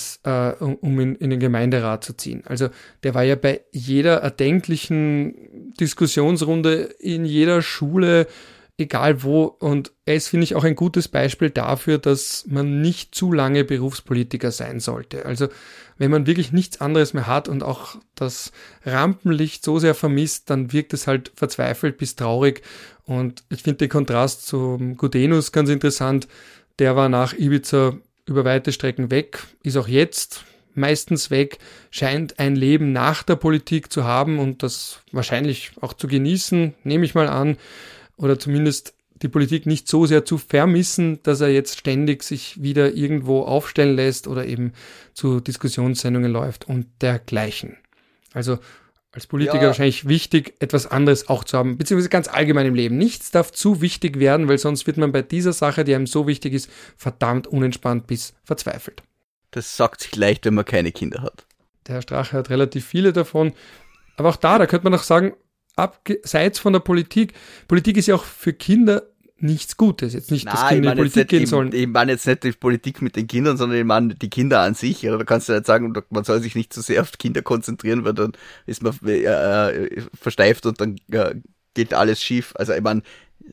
den Gemeinderat zu ziehen. Also der war ja bei jeder erdenklichen Diskussionsrunde in jeder Schule, egal wo. Und er ist, finde ich, auch ein gutes Beispiel dafür, dass man nicht zu lange Berufspolitiker sein sollte. Also wenn man wirklich nichts anderes mehr hat und auch das Rampenlicht so sehr vermisst, dann wirkt es halt verzweifelt bis traurig. Und ich finde den Kontrast zum Gudenus ganz interessant. Der war nach Ibiza über weite Strecken weg, ist auch jetzt meistens weg, scheint ein Leben nach der Politik zu haben und das wahrscheinlich auch zu genießen, nehme ich mal an, oder zumindest die Politik nicht so sehr zu vermissen, dass er jetzt ständig sich wieder irgendwo aufstellen lässt oder eben zu Diskussionssendungen läuft und dergleichen. Also als Politiker wahrscheinlich wichtig, etwas anderes auch zu haben, beziehungsweise ganz allgemein im Leben. Nichts darf zu wichtig werden, weil sonst wird man bei dieser Sache, die einem so wichtig ist, verdammt unentspannt bis verzweifelt. Das sagt sich leicht, wenn man keine Kinder hat. Der Herr Strache hat relativ viele davon. Aber auch da könnte man noch sagen, abseits von der Politik ist ja auch für Kinder nichts Gutes. Jetzt nicht, dass Kinder in die Politik gehen sollen. Ich meine jetzt nicht die Politik mit den Kindern, sondern ich meine die Kinder an sich. Oder da kannst du nicht sagen, man soll sich nicht zu sehr auf Kinder konzentrieren, weil dann ist man versteift und dann geht alles schief. Also ich meine,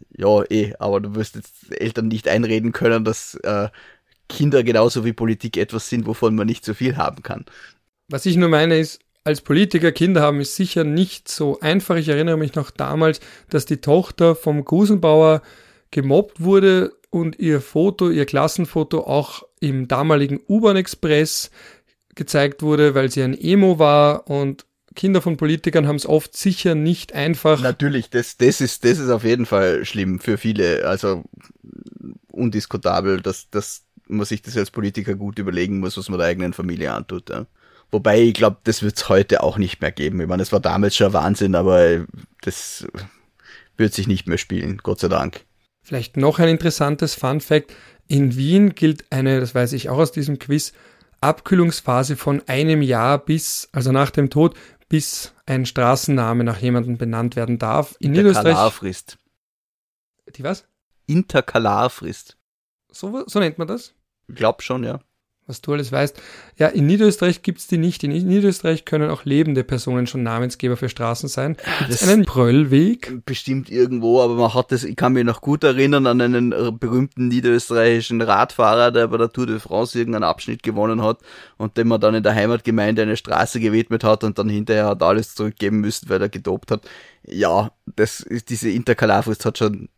aber du wirst jetzt Eltern nicht einreden können, dass Kinder genauso wie Politik etwas sind, wovon man nicht so viel haben kann. Was ich nur meine ist, als Politiker Kinder haben ist sicher nicht so einfach. Ich erinnere mich noch damals, dass die Tochter vom Gusenbauer gemobbt wurde und ihr Klassenfoto auch im damaligen U-Bahn-Express gezeigt wurde, weil sie ein Emo war, und Kinder von Politikern haben es oft sicher nicht einfach. Natürlich, das ist auf jeden Fall schlimm für viele, also undiskutabel, dass man sich das als Politiker gut überlegen muss, was man der eigenen Familie antut. Ja. Wobei, ich glaube, das wird es heute auch nicht mehr geben. Ich meine, es war damals schon Wahnsinn, aber das wird sich nicht mehr spielen, Gott sei Dank. Vielleicht noch ein interessantes Fun-Fact. In Wien gilt eine, das weiß ich auch aus diesem Quiz, Abkühlungsphase von einem Jahr also nach dem Tod, bis ein Straßenname nach jemandem benannt werden darf. In Interkalarfrist. Die was? Interkalarfrist. So nennt man das? Ich glaube schon, ja. Was du alles weißt. Ja, in Niederösterreich gibt's die nicht. In Niederösterreich können auch lebende Personen schon Namensgeber für Straßen sein. Gibt's einen Pröllweg? Bestimmt irgendwo, aber man hat das, ich kann mich noch gut erinnern an einen berühmten niederösterreichischen Radfahrer, der bei der Tour de France irgendeinen Abschnitt gewonnen hat und dem man dann in der Heimatgemeinde eine Straße gewidmet hat und dann hinterher hat alles zurückgeben müssen, weil er gedopt hat. Ja, diese Interkalarfrist hat schon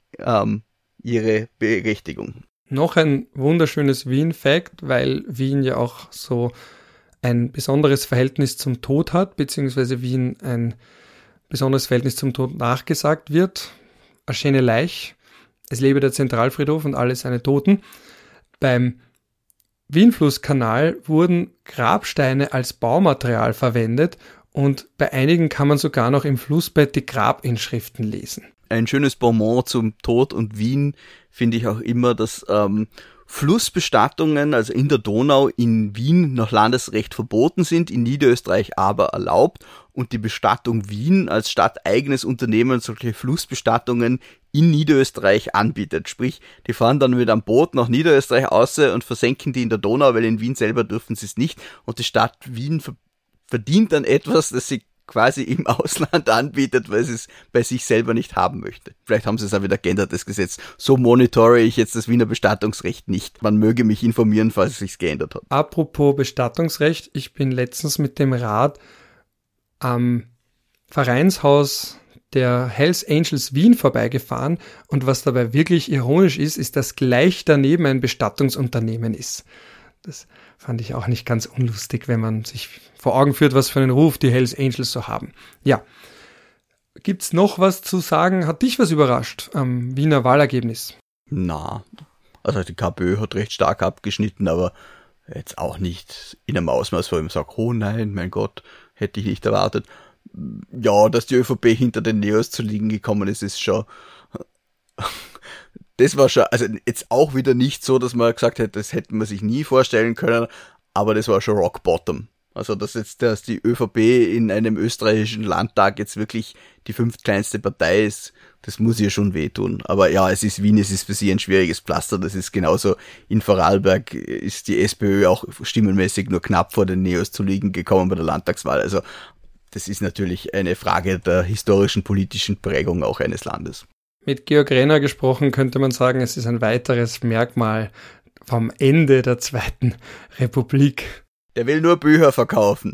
ihre Berechtigung. Noch ein wunderschönes Wien-Fact, weil Wien ja auch so ein besonderes Verhältnis zum Tod hat, beziehungsweise Wien ein besonderes Verhältnis zum Tod nachgesagt wird. Eine schöne Leich, es lebe der Zentralfriedhof und alle seine Toten. Beim Wienflusskanal wurden Grabsteine als Baumaterial verwendet und bei einigen kann man sogar noch im Flussbett die Grabinschriften lesen. Ein schönes Bonbon zum Tod und Wien finde ich auch immer, dass Flussbestattungen, also in der Donau in Wien nach Landesrecht verboten sind, in Niederösterreich aber erlaubt und die Bestattung Wien als stadteigenes Unternehmen solche Flussbestattungen in Niederösterreich anbietet. Sprich, die fahren dann mit einem Boot nach Niederösterreich aus und versenken die in der Donau, weil in Wien selber dürfen sie es nicht und die Stadt Wien verdient dann etwas, das sie quasi im Ausland anbietet, weil sie es bei sich selber nicht haben möchte. Vielleicht haben sie es auch wieder geändert, das Gesetz. So monitore ich jetzt das Wiener Bestattungsrecht nicht. Man möge mich informieren, falls es sich geändert hat. Apropos Bestattungsrecht, ich bin letztens mit dem Rad am Vereinshaus der Hells Angels Wien vorbeigefahren und was dabei wirklich ironisch ist, dass gleich daneben ein Bestattungsunternehmen ist. Das fand ich auch nicht ganz unlustig, wenn man sich vor Augen führt, was für einen Ruf die Hells Angels so haben. Ja, gibt's noch was zu sagen? Hat dich was überrascht am Wiener Wahlergebnis? Na, also die KPÖ hat recht stark abgeschnitten, aber jetzt auch nicht in einem Ausmaß, wo ich sage, oh nein, mein Gott, hätte ich nicht erwartet. Ja, dass die ÖVP hinter den Neos zu liegen gekommen ist, ist schon... Das war schon, also jetzt auch wieder nicht so, dass man gesagt hätte, das hätte man sich nie vorstellen können, aber das war schon Rock Bottom. Also dass die ÖVP in einem österreichischen Landtag jetzt wirklich die fünftkleinste Partei ist, das muss ihr schon wehtun. Aber ja, es ist Wien, es ist für sie ein schwieriges Pflaster. Das ist genauso, in Vorarlberg ist die SPÖ auch stimmenmäßig nur knapp vor den Neos zu liegen gekommen bei der Landtagswahl. Also das ist natürlich eine Frage der historischen politischen Prägung auch eines Landes. Mit Georg Renner gesprochen könnte man sagen, es ist ein weiteres Merkmal vom Ende der Zweiten Republik. Der will nur Bücher verkaufen.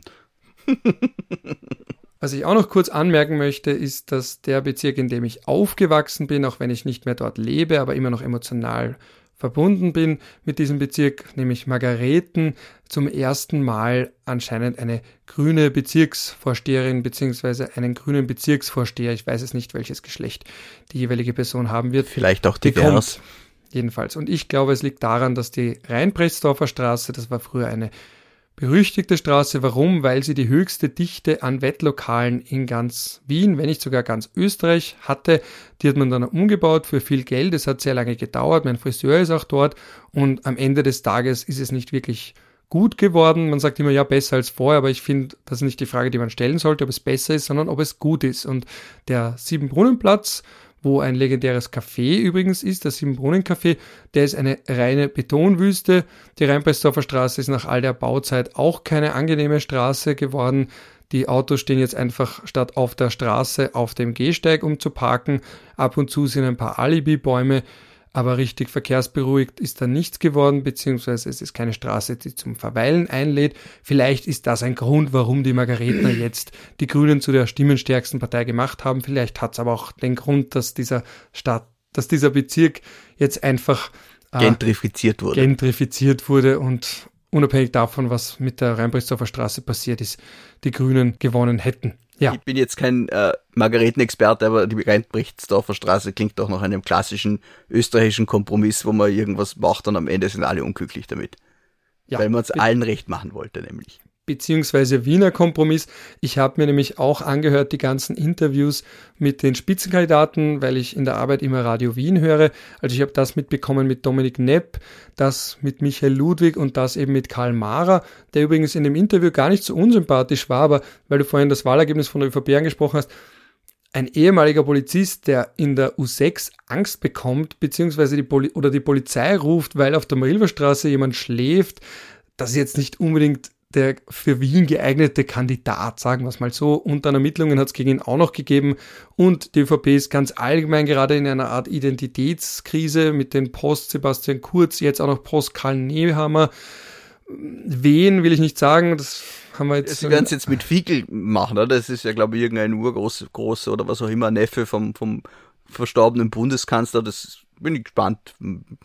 Was ich auch noch kurz anmerken möchte, ist, dass der Bezirk, in dem ich aufgewachsen bin, auch wenn ich nicht mehr dort lebe, aber immer noch emotional verbunden bin mit diesem Bezirk, nämlich Margareten, zum ersten Mal anscheinend eine grüne Bezirksvorsteherin bzw. einen grünen Bezirksvorsteher, ich weiß es nicht, welches Geschlecht die jeweilige Person haben wird. Vielleicht auch divers. Jedenfalls. Und ich glaube, es liegt daran, dass die Rheinbrechtsdorfer Straße, das war früher eine berüchtigte Straße. Warum? Weil sie die höchste Dichte an Wettlokalen in ganz Wien, wenn nicht sogar ganz Österreich hatte. Die hat man dann umgebaut für viel Geld. Es hat sehr lange gedauert. Mein Friseur ist auch dort. Und am Ende des Tages ist es nicht wirklich gut geworden. Man sagt immer, ja, besser als vorher. Aber ich finde, das ist nicht die Frage, die man stellen sollte, ob es besser ist, sondern ob es gut ist. Und der Siebenbrunnenplatz, wo ein legendäres Café übrigens ist, das Siebenbrunnen-Café, der ist eine reine Betonwüste. Die Rheinbrechtsdorfer Straße ist nach all der Bauzeit auch keine angenehme Straße geworden. Die Autos stehen jetzt einfach statt auf der Straße auf dem Gehsteig, um zu parken. Ab und zu sind ein paar Alibi-Bäume, aber richtig verkehrsberuhigt ist da nichts geworden, beziehungsweise es ist keine Straße, die zum Verweilen einlädt. Vielleicht ist das ein Grund, warum die Margaretner jetzt die Grünen zu der stimmenstärksten Partei gemacht haben. Vielleicht hat es aber auch den Grund, dass dieser Bezirk jetzt einfach gentrifiziert wurde und unabhängig davon, was mit der Rheinbrechtsdorfer Straße passiert ist, die Grünen gewonnen hätten. Ja. Ich bin jetzt kein Margaretenexperte, aber die Rheinbrechtsdorfer Straße klingt doch nach einem klassischen österreichischen Kompromiss, wo man irgendwas macht und am Ende sind alle unglücklich damit. Ja. Weil man es allen recht machen wollte, nämlich. Beziehungsweise Wiener Kompromiss. Ich habe mir nämlich auch angehört, die ganzen Interviews mit den Spitzenkandidaten, weil ich in der Arbeit immer Radio Wien höre. Also ich habe das mitbekommen mit Dominik Nepp, das mit Michael Ludwig und das eben mit Karl Mahrer, der übrigens in dem Interview gar nicht so unsympathisch war, aber weil du vorhin das Wahlergebnis von der ÖVP angesprochen hast, ein ehemaliger Polizist, der in der U6 Angst bekommt, beziehungsweise die Polizei ruft, weil auf der Marilferstraße jemand schläft, das ist jetzt nicht unbedingt der für Wien geeignete Kandidat, sagen wir es mal so. Und dann Ermittlungen hat es gegen ihn auch noch gegeben. Und die ÖVP ist ganz allgemein gerade in einer Art Identitätskrise mit den Post Sebastian Kurz, jetzt auch noch Post Karl Nehammer. Wen will ich nicht sagen, das haben wir jetzt. Sie werden es jetzt mit Fiegel machen, oder? Das ist ja, glaube ich, irgendein urgroßer oder was auch immer, Neffe vom verstorbenen Bundeskanzler. Das bin ich gespannt.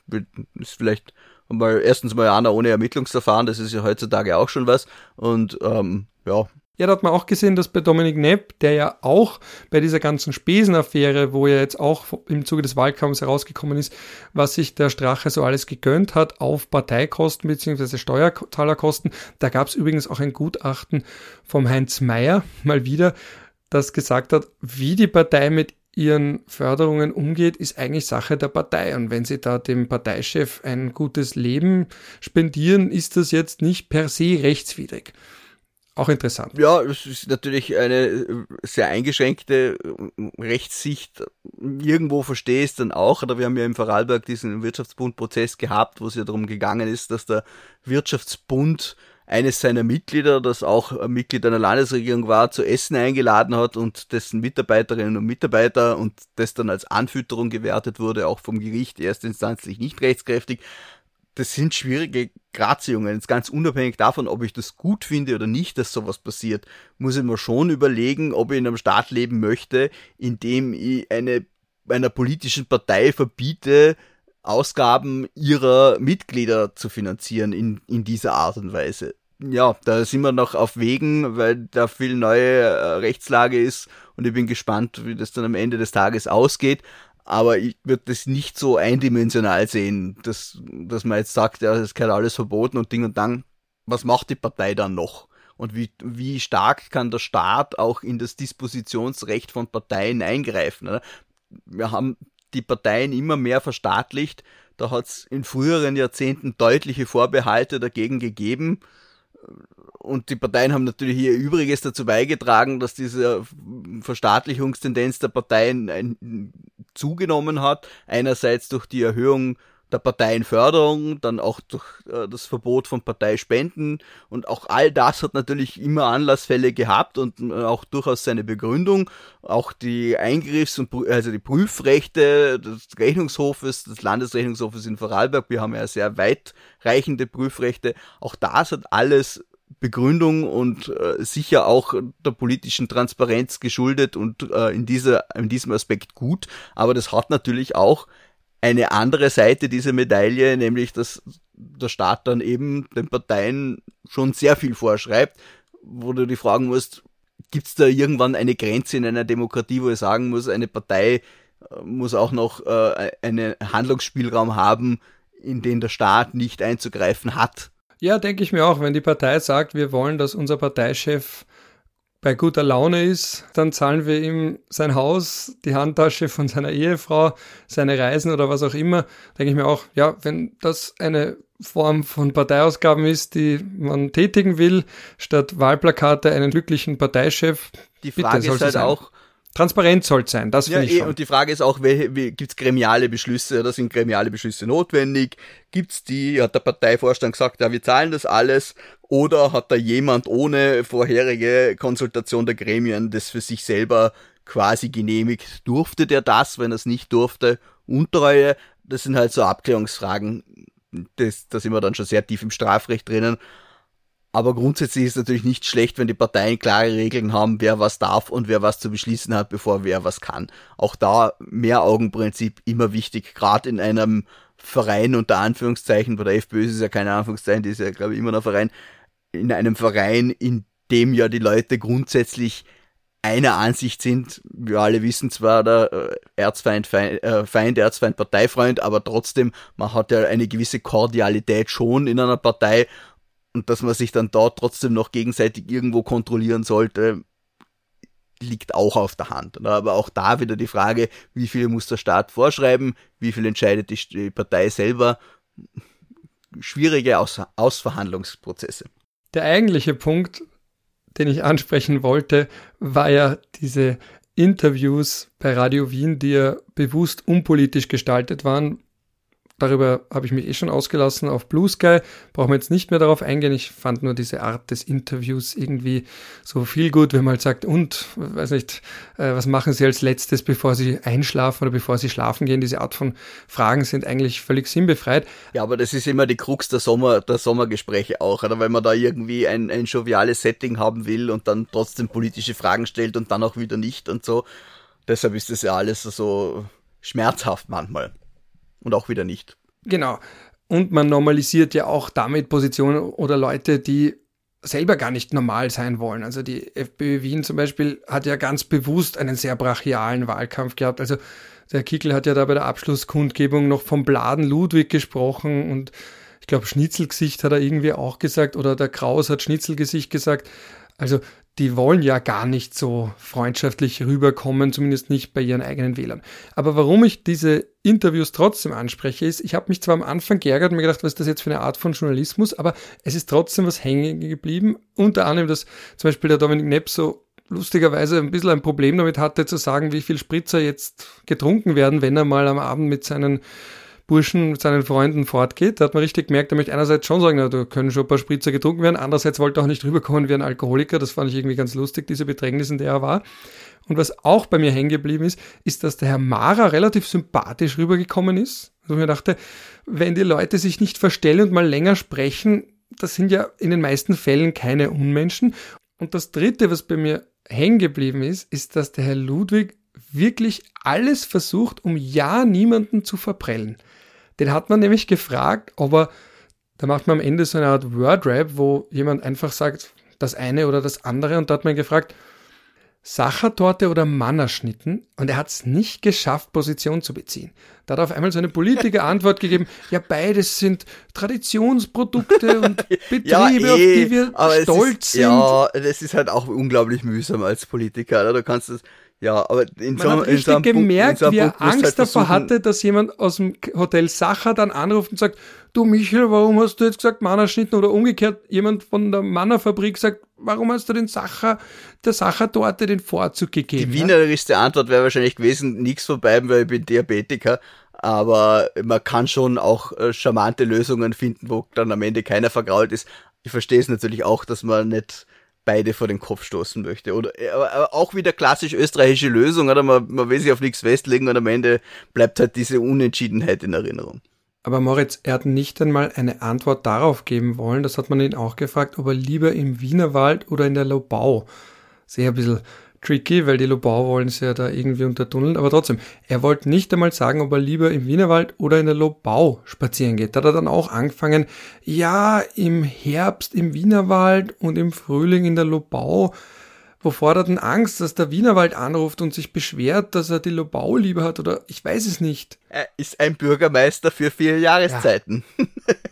Ist vielleicht erstens mal einer ohne Ermittlungsverfahren, das ist ja heutzutage auch schon was. Und ja. Ja, da hat man auch gesehen, dass bei Dominik Nepp, der ja auch bei dieser ganzen Spesenaffäre, wo ja jetzt auch im Zuge des Wahlkampfs herausgekommen ist, was sich der Strache so alles gegönnt hat auf Parteikosten bzw. Steuerzahlerkosten. Da gab es übrigens auch ein Gutachten vom Heinz Mayer, mal wieder, das gesagt hat, wie die Partei mit ihren Förderungen umgeht, ist eigentlich Sache der Partei. Und wenn sie da dem Parteichef ein gutes Leben spendieren, ist das jetzt nicht per se rechtswidrig. Auch interessant. Ja, es ist natürlich eine sehr eingeschränkte Rechtssicht. Irgendwo verstehe ich es dann auch, aber wir haben ja im Vorarlberg diesen Wirtschaftsbund-Prozess gehabt, wo es ja darum gegangen ist, dass der Wirtschaftsbund eines seiner Mitglieder, das auch Mitglied einer Landesregierung war, zu Essen eingeladen hat und dessen Mitarbeiterinnen und Mitarbeiter und das dann als Anfütterung gewertet wurde, auch vom Gericht erstinstanzlich nicht rechtskräftig. Das sind schwierige Gratziungen. Jetzt ganz unabhängig davon, ob ich das gut finde oder nicht, dass sowas passiert, muss ich mir schon überlegen, ob ich in einem Staat leben möchte, in dem ich einer politischen Partei verbiete, Ausgaben ihrer Mitglieder zu finanzieren in dieser Art und Weise. Ja, da sind wir noch auf Wegen, weil da viel neue Rechtslage ist und ich bin gespannt, wie das dann am Ende des Tages ausgeht. Aber ich würde das nicht so eindimensional sehen, dass man jetzt sagt, ja, das gehört alles verboten und Ding und Dang. Was macht die Partei dann noch? Und wie stark kann der Staat auch in das Dispositionsrecht von Parteien eingreifen? Oder? Wir haben die Parteien immer mehr verstaatlicht. Da hat es in früheren Jahrzehnten deutliche Vorbehalte dagegen gegeben. Und die Parteien haben natürlich hier Übriges dazu beigetragen, dass diese Verstaatlichungstendenz der Parteien zugenommen hat. Einerseits durch die Erhöhung der Parteienförderung, dann auch durch das Verbot von Parteispenden, und auch all das hat natürlich immer Anlassfälle gehabt und auch durchaus seine Begründung. Auch die also die Prüfrechte des Rechnungshofes, des Landesrechnungshofes in Vorarlberg, wir haben ja sehr weitreichende Prüfrechte, auch das hat alles Begründung und sicher auch der politischen Transparenz geschuldet und in diesem Aspekt gut, aber das hat natürlich auch eine andere Seite dieser Medaille, nämlich dass der Staat dann eben den Parteien schon sehr viel vorschreibt, wo du dich fragen musst, gibt es da irgendwann eine Grenze in einer Demokratie, wo ich sagen muss, eine Partei muss auch noch einen Handlungsspielraum haben, in den der Staat nicht einzugreifen hat. Ja, denke ich mir auch, wenn die Partei sagt, wir wollen, dass unser Parteichef bei guter Laune ist, dann zahlen wir ihm sein Haus, die Handtasche von seiner Ehefrau, seine Reisen oder was auch immer. Denke ich mir auch, ja, wenn das eine Form von Parteiausgaben ist, die man tätigen will, statt Wahlplakate einen glücklichen Parteichef. Die Frage ist halt auch, transparent soll es sein, das finde ich schon. Und die Frage ist auch, gibt es gremiale Beschlüsse oder sind gremiale Beschlüsse notwendig? Hat der Parteivorstand gesagt, ja, wir zahlen das alles? Oder hat da jemand ohne vorherige Konsultation der Gremien das für sich selber quasi genehmigt? Durfte der das, wenn er es nicht durfte? Untreue? Das sind halt so Abklärungsfragen. Da sind wir dann schon sehr tief im Strafrecht drinnen. Aber grundsätzlich ist es natürlich nicht schlecht, wenn die Parteien klare Regeln haben, wer was darf und wer was zu beschließen hat, bevor wer was kann. Auch da Mehraugenprinzip immer wichtig, gerade in einem Verein unter Anführungszeichen, bei der FPÖ ist es ja keine Anführungszeichen, die ist ja, glaube ich, immer noch Verein, in einem Verein, in dem ja die Leute grundsätzlich einer Ansicht sind. Wir alle wissen zwar, der Feind, Erzfeind, Parteifreund, aber trotzdem, man hat ja eine gewisse Kordialität schon in einer Partei. Und dass man sich dann dort trotzdem noch gegenseitig irgendwo kontrollieren sollte, liegt auch auf der Hand. Aber auch da wieder die Frage, wie viel muss der Staat vorschreiben, wie viel entscheidet die Partei selber. Schwierige Ausverhandlungsprozesse. Der eigentliche Punkt, den ich ansprechen wollte, war ja diese Interviews bei Radio Wien, die ja bewusst unpolitisch gestaltet waren. Darüber habe ich mich schon ausgelassen auf Blue Sky, brauchen wir jetzt nicht mehr darauf eingehen. Ich fand nur diese Art des Interviews irgendwie so viel gut, wenn man halt sagt, weiß nicht, was machen Sie als letztes, bevor Sie einschlafen oder bevor Sie schlafen gehen? Diese Art von Fragen sind eigentlich völlig sinnbefreit. Ja, aber das ist immer die Krux der Sommergespräche auch, oder? Weil man da irgendwie ein joviales Setting haben will und dann trotzdem politische Fragen stellt und dann auch wieder nicht und so. Deshalb ist das ja alles so schmerzhaft manchmal. Und auch wieder nicht. Genau. Und man normalisiert ja auch damit Positionen oder Leute, die selber gar nicht normal sein wollen. Also die FPÖ Wien zum Beispiel hat ja ganz bewusst einen sehr brachialen Wahlkampf gehabt. Also der Kickl hat ja da bei der Abschlusskundgebung noch vom Bladen Ludwig gesprochen und ich glaube Schnitzelgesicht hat er irgendwie auch gesagt oder der Kraus hat Schnitzelgesicht gesagt. Also die wollen ja gar nicht so freundschaftlich rüberkommen, zumindest nicht bei ihren eigenen Wählern. Aber warum ich diese Interviews trotzdem anspreche, ist, ich habe mich zwar am Anfang geärgert und mir gedacht, was ist das jetzt für eine Art von Journalismus, aber es ist trotzdem was hängen geblieben. Unter anderem, dass zum Beispiel der Dominik Nepp so lustigerweise ein bisschen ein Problem damit hatte, zu sagen, wie viel Spritzer jetzt getrunken werden, wenn er mal am Abend mit seinen Burschen, mit seinen Freunden fortgeht. Da hat man richtig gemerkt, er möchte einerseits schon sagen, da können schon ein paar Spritzer getrunken werden, andererseits wollte er auch nicht rüberkommen wie ein Alkoholiker. Das fand ich irgendwie ganz lustig, diese Bedrängnis, in der er war. Und was auch bei mir hängen geblieben ist, dass der Herr Mara relativ sympathisch rübergekommen ist. Also ich mir dachte, wenn die Leute sich nicht verstellen und mal länger sprechen, das sind ja in den meisten Fällen keine Unmenschen. Und das Dritte, was bei mir hängen geblieben ist, dass der Herr Ludwig wirklich alles versucht, um ja niemanden zu verprellen. Den hat man nämlich gefragt, aber da macht man am Ende so eine Art Word-Rap, wo jemand einfach sagt, das eine oder das andere. Und da hat man gefragt, Sachertorte oder Mannerschnitten? Und er hat es nicht geschafft, Position zu beziehen. Da hat er auf einmal so eine politische Antwort gegeben, ja, beides sind Traditionsprodukte und Betriebe, ja, auf die wir stolz sind. Ja, das ist halt auch unglaublich mühsam als Politiker. Oder? Du kannst es. Ja, aber man hat richtig gemerkt, wie er Angst davor hatte, dass jemand aus dem Hotel Sacher dann anruft und sagt, du Michael, warum hast du jetzt gesagt Mannerschnitten? Oder umgekehrt, jemand von der Mannerfabrik sagt, warum hast du der Sachertorte den Vorzug gegeben? Die wienerischste Antwort wäre wahrscheinlich gewesen, nichts von beiden, weil ich bin Diabetiker. Aber man kann schon auch charmante Lösungen finden, wo dann am Ende keiner vergrault ist. Ich verstehe es natürlich auch, dass man nicht beide vor den Kopf stoßen möchte. Oder aber auch wieder klassisch österreichische Lösung, oder? Man will sich auf nichts festlegen und am Ende bleibt halt diese Unentschiedenheit in Erinnerung. Aber Moritz, er hat nicht einmal eine Antwort darauf geben wollen. Das hat man ihn auch gefragt, ob er lieber im Wienerwald oder in der Lobau. Sehr ein bisschen tricky, weil die Lobau wollen sie ja da irgendwie untertunneln. Aber trotzdem, er wollte nicht einmal sagen, ob er lieber im Wienerwald oder in der Lobau spazieren geht. Da hat er dann auch angefangen, ja, im Herbst im Wienerwald und im Frühling in der Lobau. Wovor hat er denn Angst, dass der Wienerwald anruft und sich beschwert, dass er die Lobau lieber hat? Oder ich weiß es nicht. Er ist ein Bürgermeister für 4 Jahreszeiten. Ja.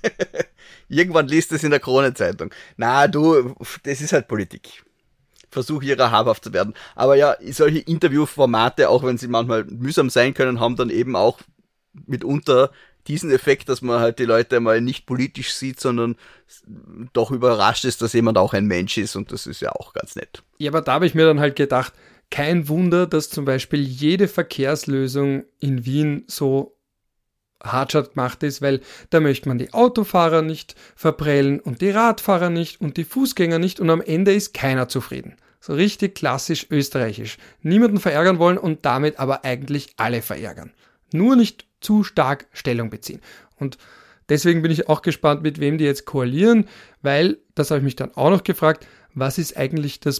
Irgendwann liest es in der Krone-Zeitung. Na du, das ist halt Politik. Versuch ihrer habhaft zu werden. Aber ja, solche Interviewformate, auch wenn sie manchmal mühsam sein können, haben dann eben auch mitunter diesen Effekt, dass man halt die Leute mal nicht politisch sieht, sondern doch überrascht ist, dass jemand auch ein Mensch ist, und das ist ja auch ganz nett. Ja, aber da habe ich mir dann halt gedacht, kein Wunder, dass zum Beispiel jede Verkehrslösung in Wien so hartschat gemacht ist, weil da möchte man die Autofahrer nicht verprellen und die Radfahrer nicht und die Fußgänger nicht, und am Ende ist keiner zufrieden. So richtig klassisch österreichisch. Niemanden verärgern wollen und damit aber eigentlich alle verärgern. Nur nicht zu stark Stellung beziehen. Und deswegen bin ich auch gespannt, mit wem die jetzt koalieren, weil, das habe ich mich dann auch noch gefragt, was ist eigentlich das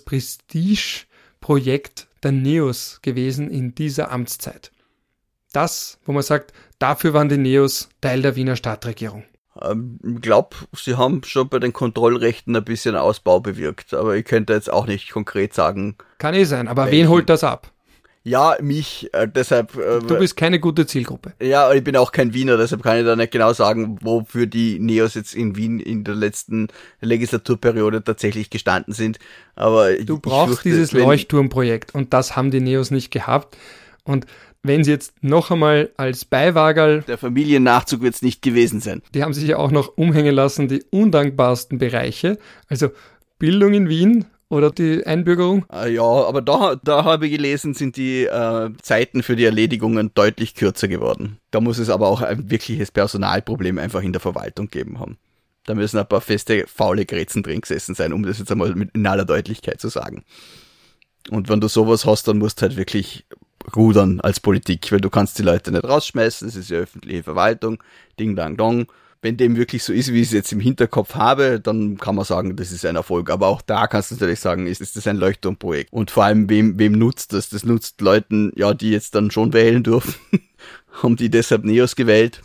Prestigeprojekt der Neos gewesen in dieser Amtszeit? Das, wo man sagt, dafür waren die Neos Teil der Wiener Stadtregierung. Ich glaube, sie haben schon bei den Kontrollrechten ein bisschen Ausbau bewirkt, aber ich könnte jetzt auch nicht konkret sagen. Kann eh sein, aber wen holt das ab? Ja, mich, deshalb... du bist keine gute Zielgruppe. Ja, ich bin auch kein Wiener, deshalb kann ich da nicht genau sagen, wofür die Neos jetzt in Wien in der letzten Legislaturperiode tatsächlich gestanden sind. Aber du brauchst dieses Leuchtturmprojekt, und das haben die Neos nicht gehabt. Und wenn sie jetzt noch einmal als Beiwagerl... Der Familiennachzug wird es nicht gewesen sein. Die haben sich ja auch noch umhängen lassen, die undankbarsten Bereiche. Also Bildung in Wien oder die Einbürgerung. Ja, aber da habe ich gelesen, sind die Zeiten für die Erledigungen deutlich kürzer geworden. Da muss es aber auch ein wirkliches Personalproblem einfach in der Verwaltung geben haben. Da müssen ein paar feste, faule Grätzen drin gesessen sein, um das jetzt einmal in aller Deutlichkeit zu sagen. Und wenn du sowas hast, dann musst du halt wirklich rudern als Politik, weil du kannst die Leute nicht rausschmeißen, es ist ja öffentliche Verwaltung, ding dang dong. Wenn dem wirklich so ist, wie ich es jetzt im Hinterkopf habe, dann kann man sagen, das ist ein Erfolg. Aber auch da kannst du natürlich sagen, ist das ein Leuchtturmprojekt. Und vor allem, wem nutzt das? Das nutzt Leuten, ja, die jetzt dann schon wählen dürfen. Haben die deshalb Neos gewählt?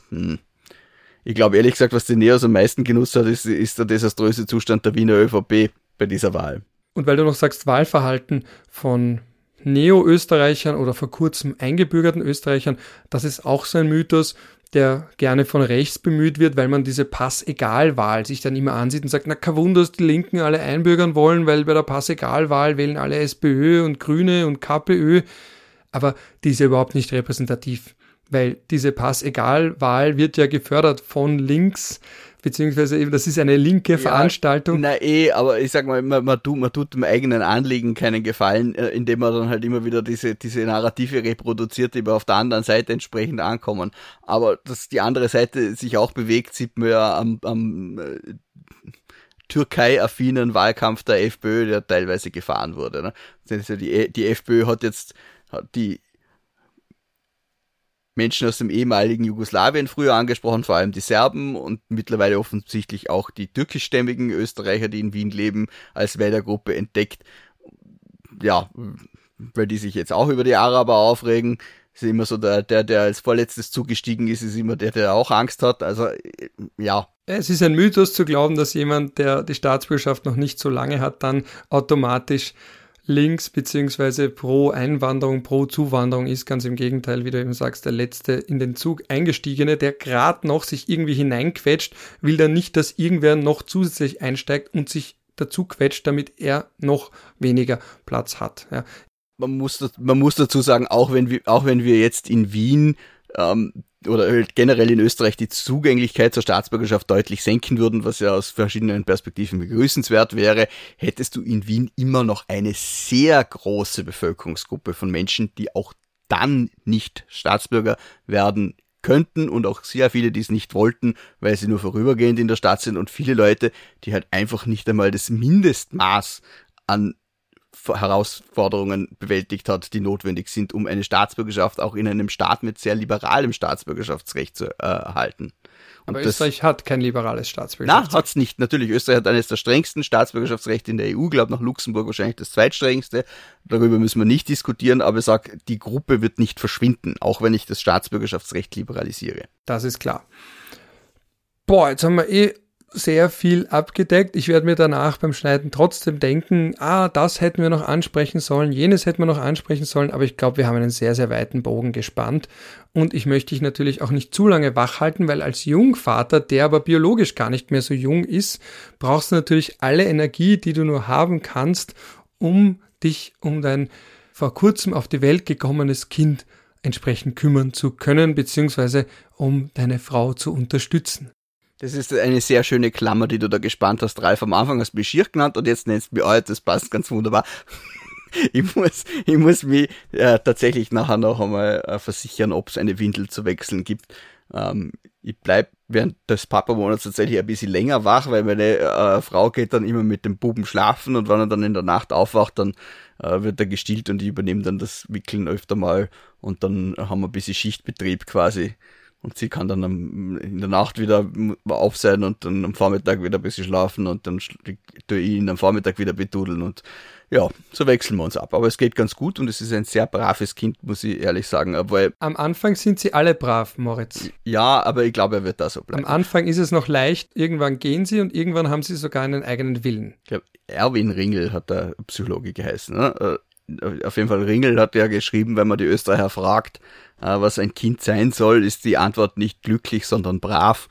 Ich glaube ehrlich gesagt, was die Neos am meisten genutzt hat, ist der desaströse Zustand der Wiener ÖVP bei dieser Wahl. Und weil du noch sagst, Wahlverhalten von Neo-Österreichern oder vor kurzem eingebürgerten Österreichern, das ist auch so ein Mythos, der gerne von rechts bemüht wird, weil man diese Pass-Egal-Wahl sich dann immer ansieht und sagt, na kein Wunder, dass die Linken alle einbürgern wollen, weil bei der Pass-Egal-Wahl wählen alle SPÖ und Grüne und KPÖ, aber die ist ja überhaupt nicht repräsentativ, weil diese Pass-Egal-Wahl wird ja gefördert von links, beziehungsweise eben, das ist eine linke Veranstaltung. Na aber ich sag mal, man tut dem eigenen Anliegen keinen Gefallen, indem man dann halt immer wieder diese Narrative reproduziert, die auf der anderen Seite entsprechend ankommen. Aber dass die andere Seite sich auch bewegt, sieht man ja am Türkei-affinen Wahlkampf der FPÖ, der teilweise gefahren wurde. Ne? Die FPÖ hat die Menschen aus dem ehemaligen Jugoslawien früher angesprochen, vor allem die Serben, und mittlerweile offensichtlich auch die türkischstämmigen Österreicher, die in Wien leben, als Wählergruppe entdeckt. Ja, weil die sich jetzt auch über die Araber aufregen. Ist immer so, der als vorletztes zugestiegen ist immer der auch Angst hat. Also, ja. Es ist ein Mythos zu glauben, dass jemand, der die Staatsbürgerschaft noch nicht so lange hat, dann automatisch links beziehungsweise pro Einwanderung, pro Zuwanderung ist. Ganz im Gegenteil, wie du eben sagst, der letzte in den Zug eingestiegene, der gerade noch sich irgendwie hineinquetscht, will dann nicht, dass irgendwer noch zusätzlich einsteigt und sich dazu quetscht, damit er noch weniger Platz hat. Ja. Man muss dazu sagen, auch wenn wir jetzt in Wien oder generell in Österreich die Zugänglichkeit zur Staatsbürgerschaft deutlich senken würden, was ja aus verschiedenen Perspektiven begrüßenswert wäre, hättest du in Wien immer noch eine sehr große Bevölkerungsgruppe von Menschen, die auch dann nicht Staatsbürger werden könnten und auch sehr viele, die es nicht wollten, weil sie nur vorübergehend in der Stadt sind und viele Leute, die halt einfach nicht einmal das Mindestmaß an Herausforderungen bewältigt hat, die notwendig sind, um eine Staatsbürgerschaft auch in einem Staat mit sehr liberalem Staatsbürgerschaftsrecht zu erhalten. Und aber Österreich hat kein liberales Staatsbürgerschaftsrecht. Na, hat's nicht. Natürlich, Österreich hat eines der strengsten Staatsbürgerschaftsrechte in der EU, glaube nach Luxemburg wahrscheinlich das zweitstrengste. Darüber müssen wir nicht diskutieren, aber ich sage, die Gruppe wird nicht verschwinden, auch wenn ich das Staatsbürgerschaftsrecht liberalisiere. Das ist klar. Boah, jetzt haben wir sehr viel abgedeckt. Ich werde mir danach beim Schneiden trotzdem denken, das hätten wir noch ansprechen sollen, jenes hätten wir noch ansprechen sollen, aber ich glaube, wir haben einen sehr, sehr weiten Bogen gespannt und ich möchte dich natürlich auch nicht zu lange wach halten, weil als Jungvater, der aber biologisch gar nicht mehr so jung ist, brauchst du natürlich alle Energie, die du nur haben kannst, um dich um dein vor kurzem auf die Welt gekommenes Kind entsprechend kümmern zu können, beziehungsweise um deine Frau zu unterstützen. Das ist eine sehr schöne Klammer, die du da gespannt hast, Ralf. Am Anfang hast du mich schier genannt und jetzt nennst du mich alt, das passt ganz wunderbar. Ich muss mich tatsächlich nachher noch einmal versichern, ob es eine Windel zu wechseln gibt. Ich bleib während des Papa-Monats tatsächlich ein bisschen länger wach, weil meine Frau geht dann immer mit dem Buben schlafen und wenn er dann in der Nacht aufwacht, dann wird er gestillt und ich übernehme dann das Wickeln öfter mal und dann haben wir ein bisschen Schichtbetrieb quasi. Und sie kann dann in der Nacht wieder auf sein und dann am Vormittag wieder ein bisschen schlafen und dann tue ich ihn am Vormittag wieder betudeln und ja, so wechseln wir uns ab. Aber es geht ganz gut und es ist ein sehr braves Kind, muss ich ehrlich sagen. Aber am Anfang sind sie alle brav, Moritz. Ja, aber ich glaube, er wird da so bleiben. Am Anfang ist es noch leicht, irgendwann gehen sie und irgendwann haben sie sogar einen eigenen Willen. Ich glaube, Erwin Ringel hat der Psychologe geheißen, ne? Auf jeden Fall Ringel hat ja geschrieben, wenn man die Österreicher fragt, was ein Kind sein soll, ist die Antwort nicht glücklich, sondern brav.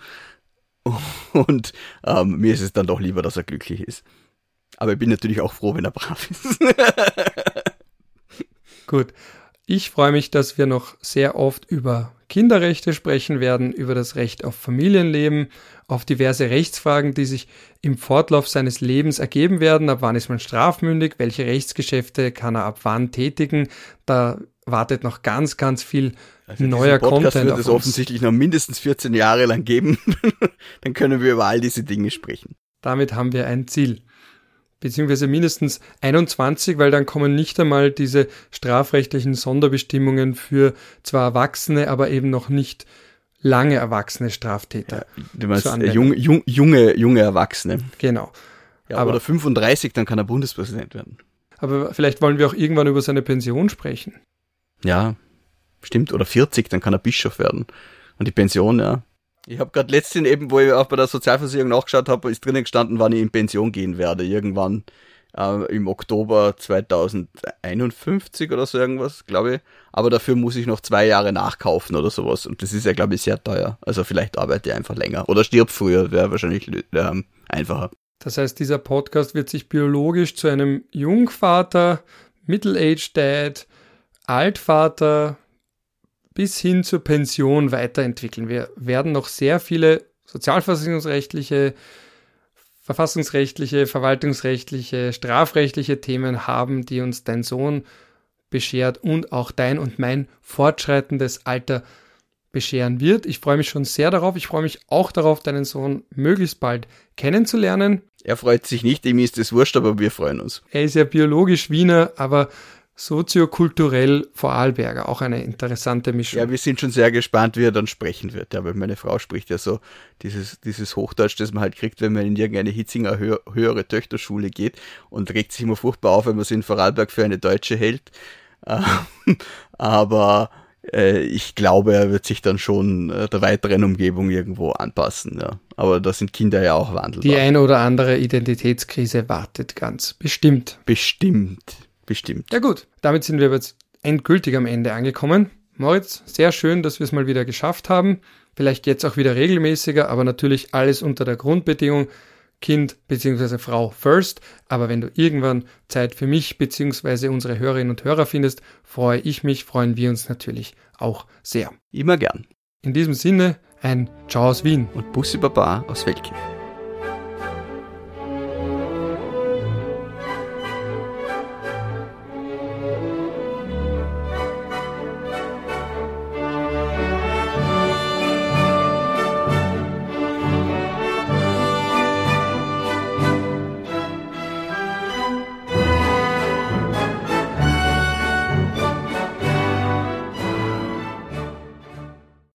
Und mir ist es dann doch lieber, dass er glücklich ist. Aber ich bin natürlich auch froh, wenn er brav ist. Gut. Ich freue mich, dass wir noch sehr oft über Kinderrechte sprechen werden, über das Recht auf Familienleben, auf diverse Rechtsfragen, die sich im Fortlauf seines Lebens ergeben werden. Ab wann ist man strafmündig? Welche Rechtsgeschäfte kann er ab wann tätigen? Da wartet noch ganz, ganz viel neuer Content wird auf es uns. Offensichtlich noch mindestens 14 Jahre lang geben. Dann können wir über all diese Dinge sprechen. Damit haben wir ein Ziel. Beziehungsweise mindestens 21, weil dann kommen nicht einmal diese strafrechtlichen Sonderbestimmungen für zwar Erwachsene, aber eben noch nicht lange erwachsene Straftäter. Ja, du meinst junge Erwachsene. Genau. Ja, aber, oder 35, dann kann er Bundespräsident werden. Aber vielleicht wollen wir auch irgendwann über seine Pension sprechen. Ja, stimmt. Oder 40, dann kann er Bischof werden. Und die Pension, ja. Ich habe gerade letztens eben, wo ich auch bei der Sozialversicherung nachgeschaut habe, ist drinnen gestanden, wann ich in Pension gehen werde. Irgendwann im Oktober 2051 oder so irgendwas, glaube ich. Aber dafür muss ich noch 2 Jahre nachkaufen oder sowas. Und das ist ja, glaube ich, sehr teuer. Also vielleicht arbeite ich einfach länger. Oder stirb früher, wäre wahrscheinlich einfacher. Das heißt, dieser Podcast wird sich biologisch zu einem Jungvater, Middle-Aged Dad, Altvater bis hin zur Pension weiterentwickeln. Wir werden noch sehr viele sozialversicherungsrechtliche, verfassungsrechtliche, verwaltungsrechtliche, strafrechtliche Themen haben, die uns dein Sohn beschert und auch dein und mein fortschreitendes Alter bescheren wird. Ich freue mich schon sehr darauf. Ich freue mich auch darauf, deinen Sohn möglichst bald kennenzulernen. Er freut sich nicht, ihm ist es wurscht, aber wir freuen uns. Er ist ja biologisch Wiener, aber soziokulturell Vorarlberger, auch eine interessante Mischung. Ja, wir sind schon sehr gespannt, wie er dann sprechen wird. Ja, weil meine Frau spricht ja so dieses Hochdeutsch, das man halt kriegt, wenn man in irgendeine Hitzinger höhere Töchterschule geht und regt sich immer furchtbar auf, wenn man sie in Vorarlberg für eine Deutsche hält. Aber ich glaube, er wird sich dann schon der weiteren Umgebung irgendwo anpassen. Ja. Aber da sind Kinder ja auch wandelbar. Die ein oder andere Identitätskrise wartet ganz bestimmt. Bestimmt. Ja gut, damit sind wir jetzt endgültig am Ende angekommen. Moritz, sehr schön, dass wir es mal wieder geschafft haben. Vielleicht jetzt auch wieder regelmäßiger, aber natürlich alles unter der Grundbedingung Kind bzw. Frau first. Aber wenn du irgendwann Zeit für mich bzw. unsere Hörerinnen und Hörer findest, freuen wir uns natürlich auch sehr. Immer gern. In diesem Sinne, ein Ciao aus Wien. Und Bussi Baba aus Feldkirch.